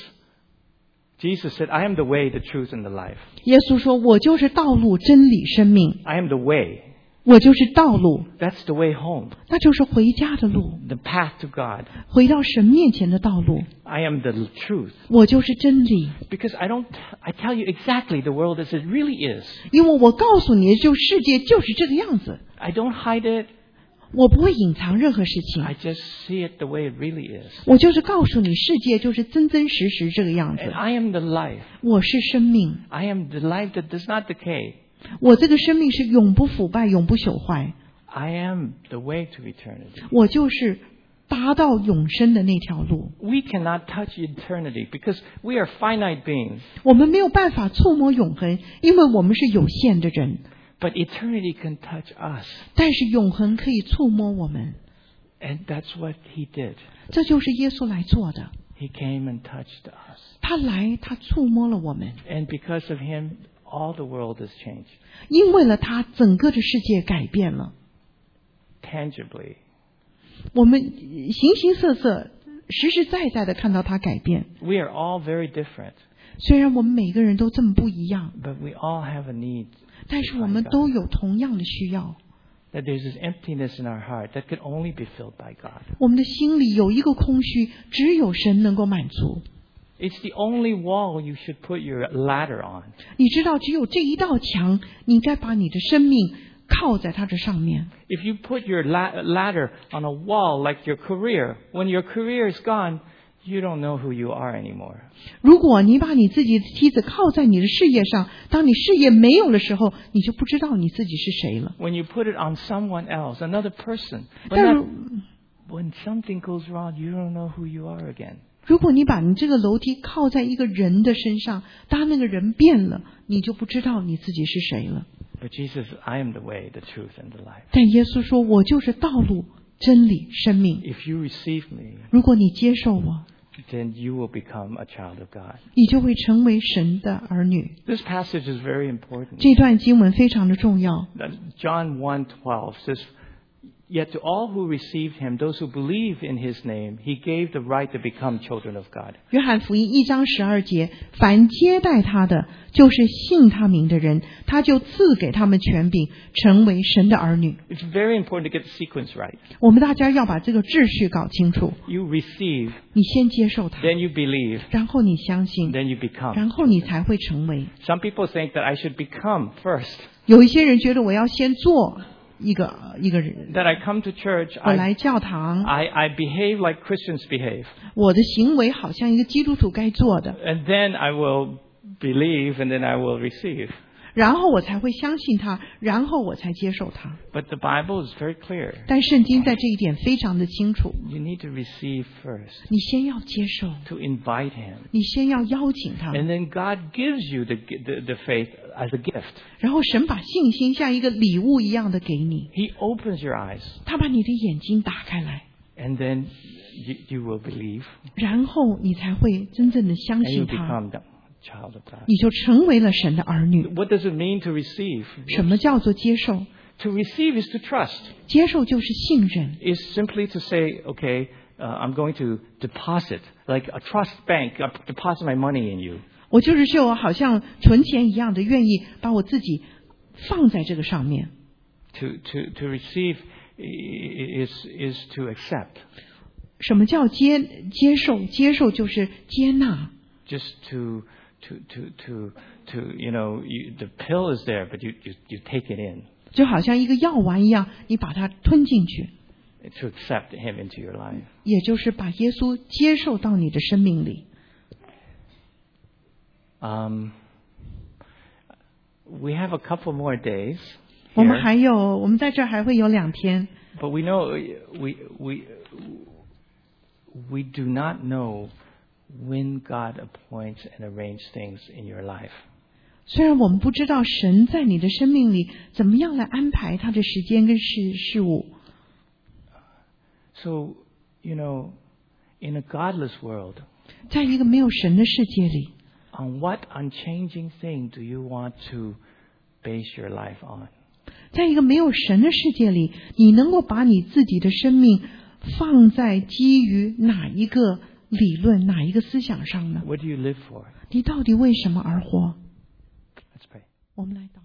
Jesus said, "I am the way, the truth, and the life."
耶稣说：“我就是道路、真理、生命，
I am the way.
我就是道路，
That's the way home.
那就是回家的路，
The path to God.
回到神面前的道路。
I am the truth.
我就是真理，
Because I don't, I tell you exactly the world as it really is.
因为我告诉你，就世界就是这个样子，
I don't hide it.
我不会隐藏任何事情，
I just see it the way it really is.
我就是告诉你，世界就是真真实实这个样
And
子。
I am the life.
我是生命，
I am the life that does not decay.
我这个生命是永不腐败、永不朽坏，
I am the way to eternity.
我就是达到永生的那条路。
We cannot touch eternity because we are finite beings.
我们没有办法触摸永恒，因为我们是有限的人。
But eternity can touch us.
但是永恒可以触摸我们，
And that's what he did.
这就是耶稣来做的。
He came and touched us.
他来，他触摸了我们，
And because of him, all the world has changed.
因为了他，整个的世界改变了。
Tangibly.
我们形形色色、实实在在的看到他改变。
We are all very different.
虽然我们每个人都这么不一样，
But we all have a need.
但是我们都有同样的需要。
That there's this emptiness in our heart that can only be filled by God.
我们的心里有一个空虚，只有神能够满足。
It's the only wall you should put your ladder on.
你知道，只有这一道墙，你该把你的生命靠在它这上面。
If you put your la- ladder on a wall like your career, when your career is gone, you don't know who you are anymore.
如果你把你自己的梯子靠在你的事业上，当你事业没有的时候，你就不知道你自己是谁了。
When you put it on someone else, another person, when,
但
that,
如
when something goes wrong, you don't know who you are again.
如果你把你这个楼梯靠在一个人的身上，当那个人变了，你就不知道你自己是谁了。
But Jesus, I am the way, the truth, and the life.
但耶稣说：“我就是道路、真理、生命。
If you receive me,
如果你接受我，
then you will become a child of God."
你就会成为神的儿女。
This passage is very important.
这段经文非常的重要。
John one twelve says, "Yet to all who received him, those who believe in his name, he gave the right to become children of God."
约翰福音一章十二节，凡接待他的，就是信他名的人，他就赐给他们权柄，成为神的儿女。
It's very important to get the sequence right.
我们大家要把这个秩序搞清楚。
You receive,
你先接受他，
then you believe,
然后你相信，
then you become.
然后你才会成为。
Some people think that I should become first.
有一些人觉得我要先做一个一个人，
That I come to church,
我来
I,
教堂，
I, I behave like Christians behave.
我的行为好像一个基督徒该做的，
And then I will believe and then I will receive.
然后我才会相信他，然后我才接受他。
But the Bible is very clear.
但圣经在这一点非常的清楚，
You need to receive first,
你先要接受，
to invite him.
你先要邀请他，
And then God gives you the, the, the faith as a gift.
然后神把信心像一个礼物一样的给你，
He opens your eyes
他把你的眼睛打开来，
and then you, you will believe
然后你才会真正的相
and you
信他，
become the child of God.
你就成为了神的儿女。
What does it mean to receive?
什么叫做接受？
To receive is to trust.
接受就是信任，
Is simply to say, okay, uh, I'm going to deposit, like a trust bank, I deposit my money in you.
我就是就好像存钱一样的，愿意把我自己放在这个上面。
To, to, to receive is, is to accept.
什么叫接接受？接受就是接纳。
Just to to to to to you know you, the pill is there, but you, you you take it in.
就好像一个药丸一样，你把它吞进去。
To accept Him into your life.
也就是把耶稣接受到你的生命里。
Um, we have a couple more days.
我们
here,
还有，我们在这儿还会有两天。
but we know we we we do not know when God appoints and arranges things in your life.
虽然我们不知道神在你的生命里怎么样来安排他的时间跟事事物。
So, you know, in a godless world,
在一个没有神的世界里，
on what unchanging thing do you want to base your life on?
在一个没有神的世界里，你能够把你自己的生命放在基于哪一个理论、哪一个思想上呢？
What do you live for?
你到底为什么而活？
Let's pray.
我们来祷告。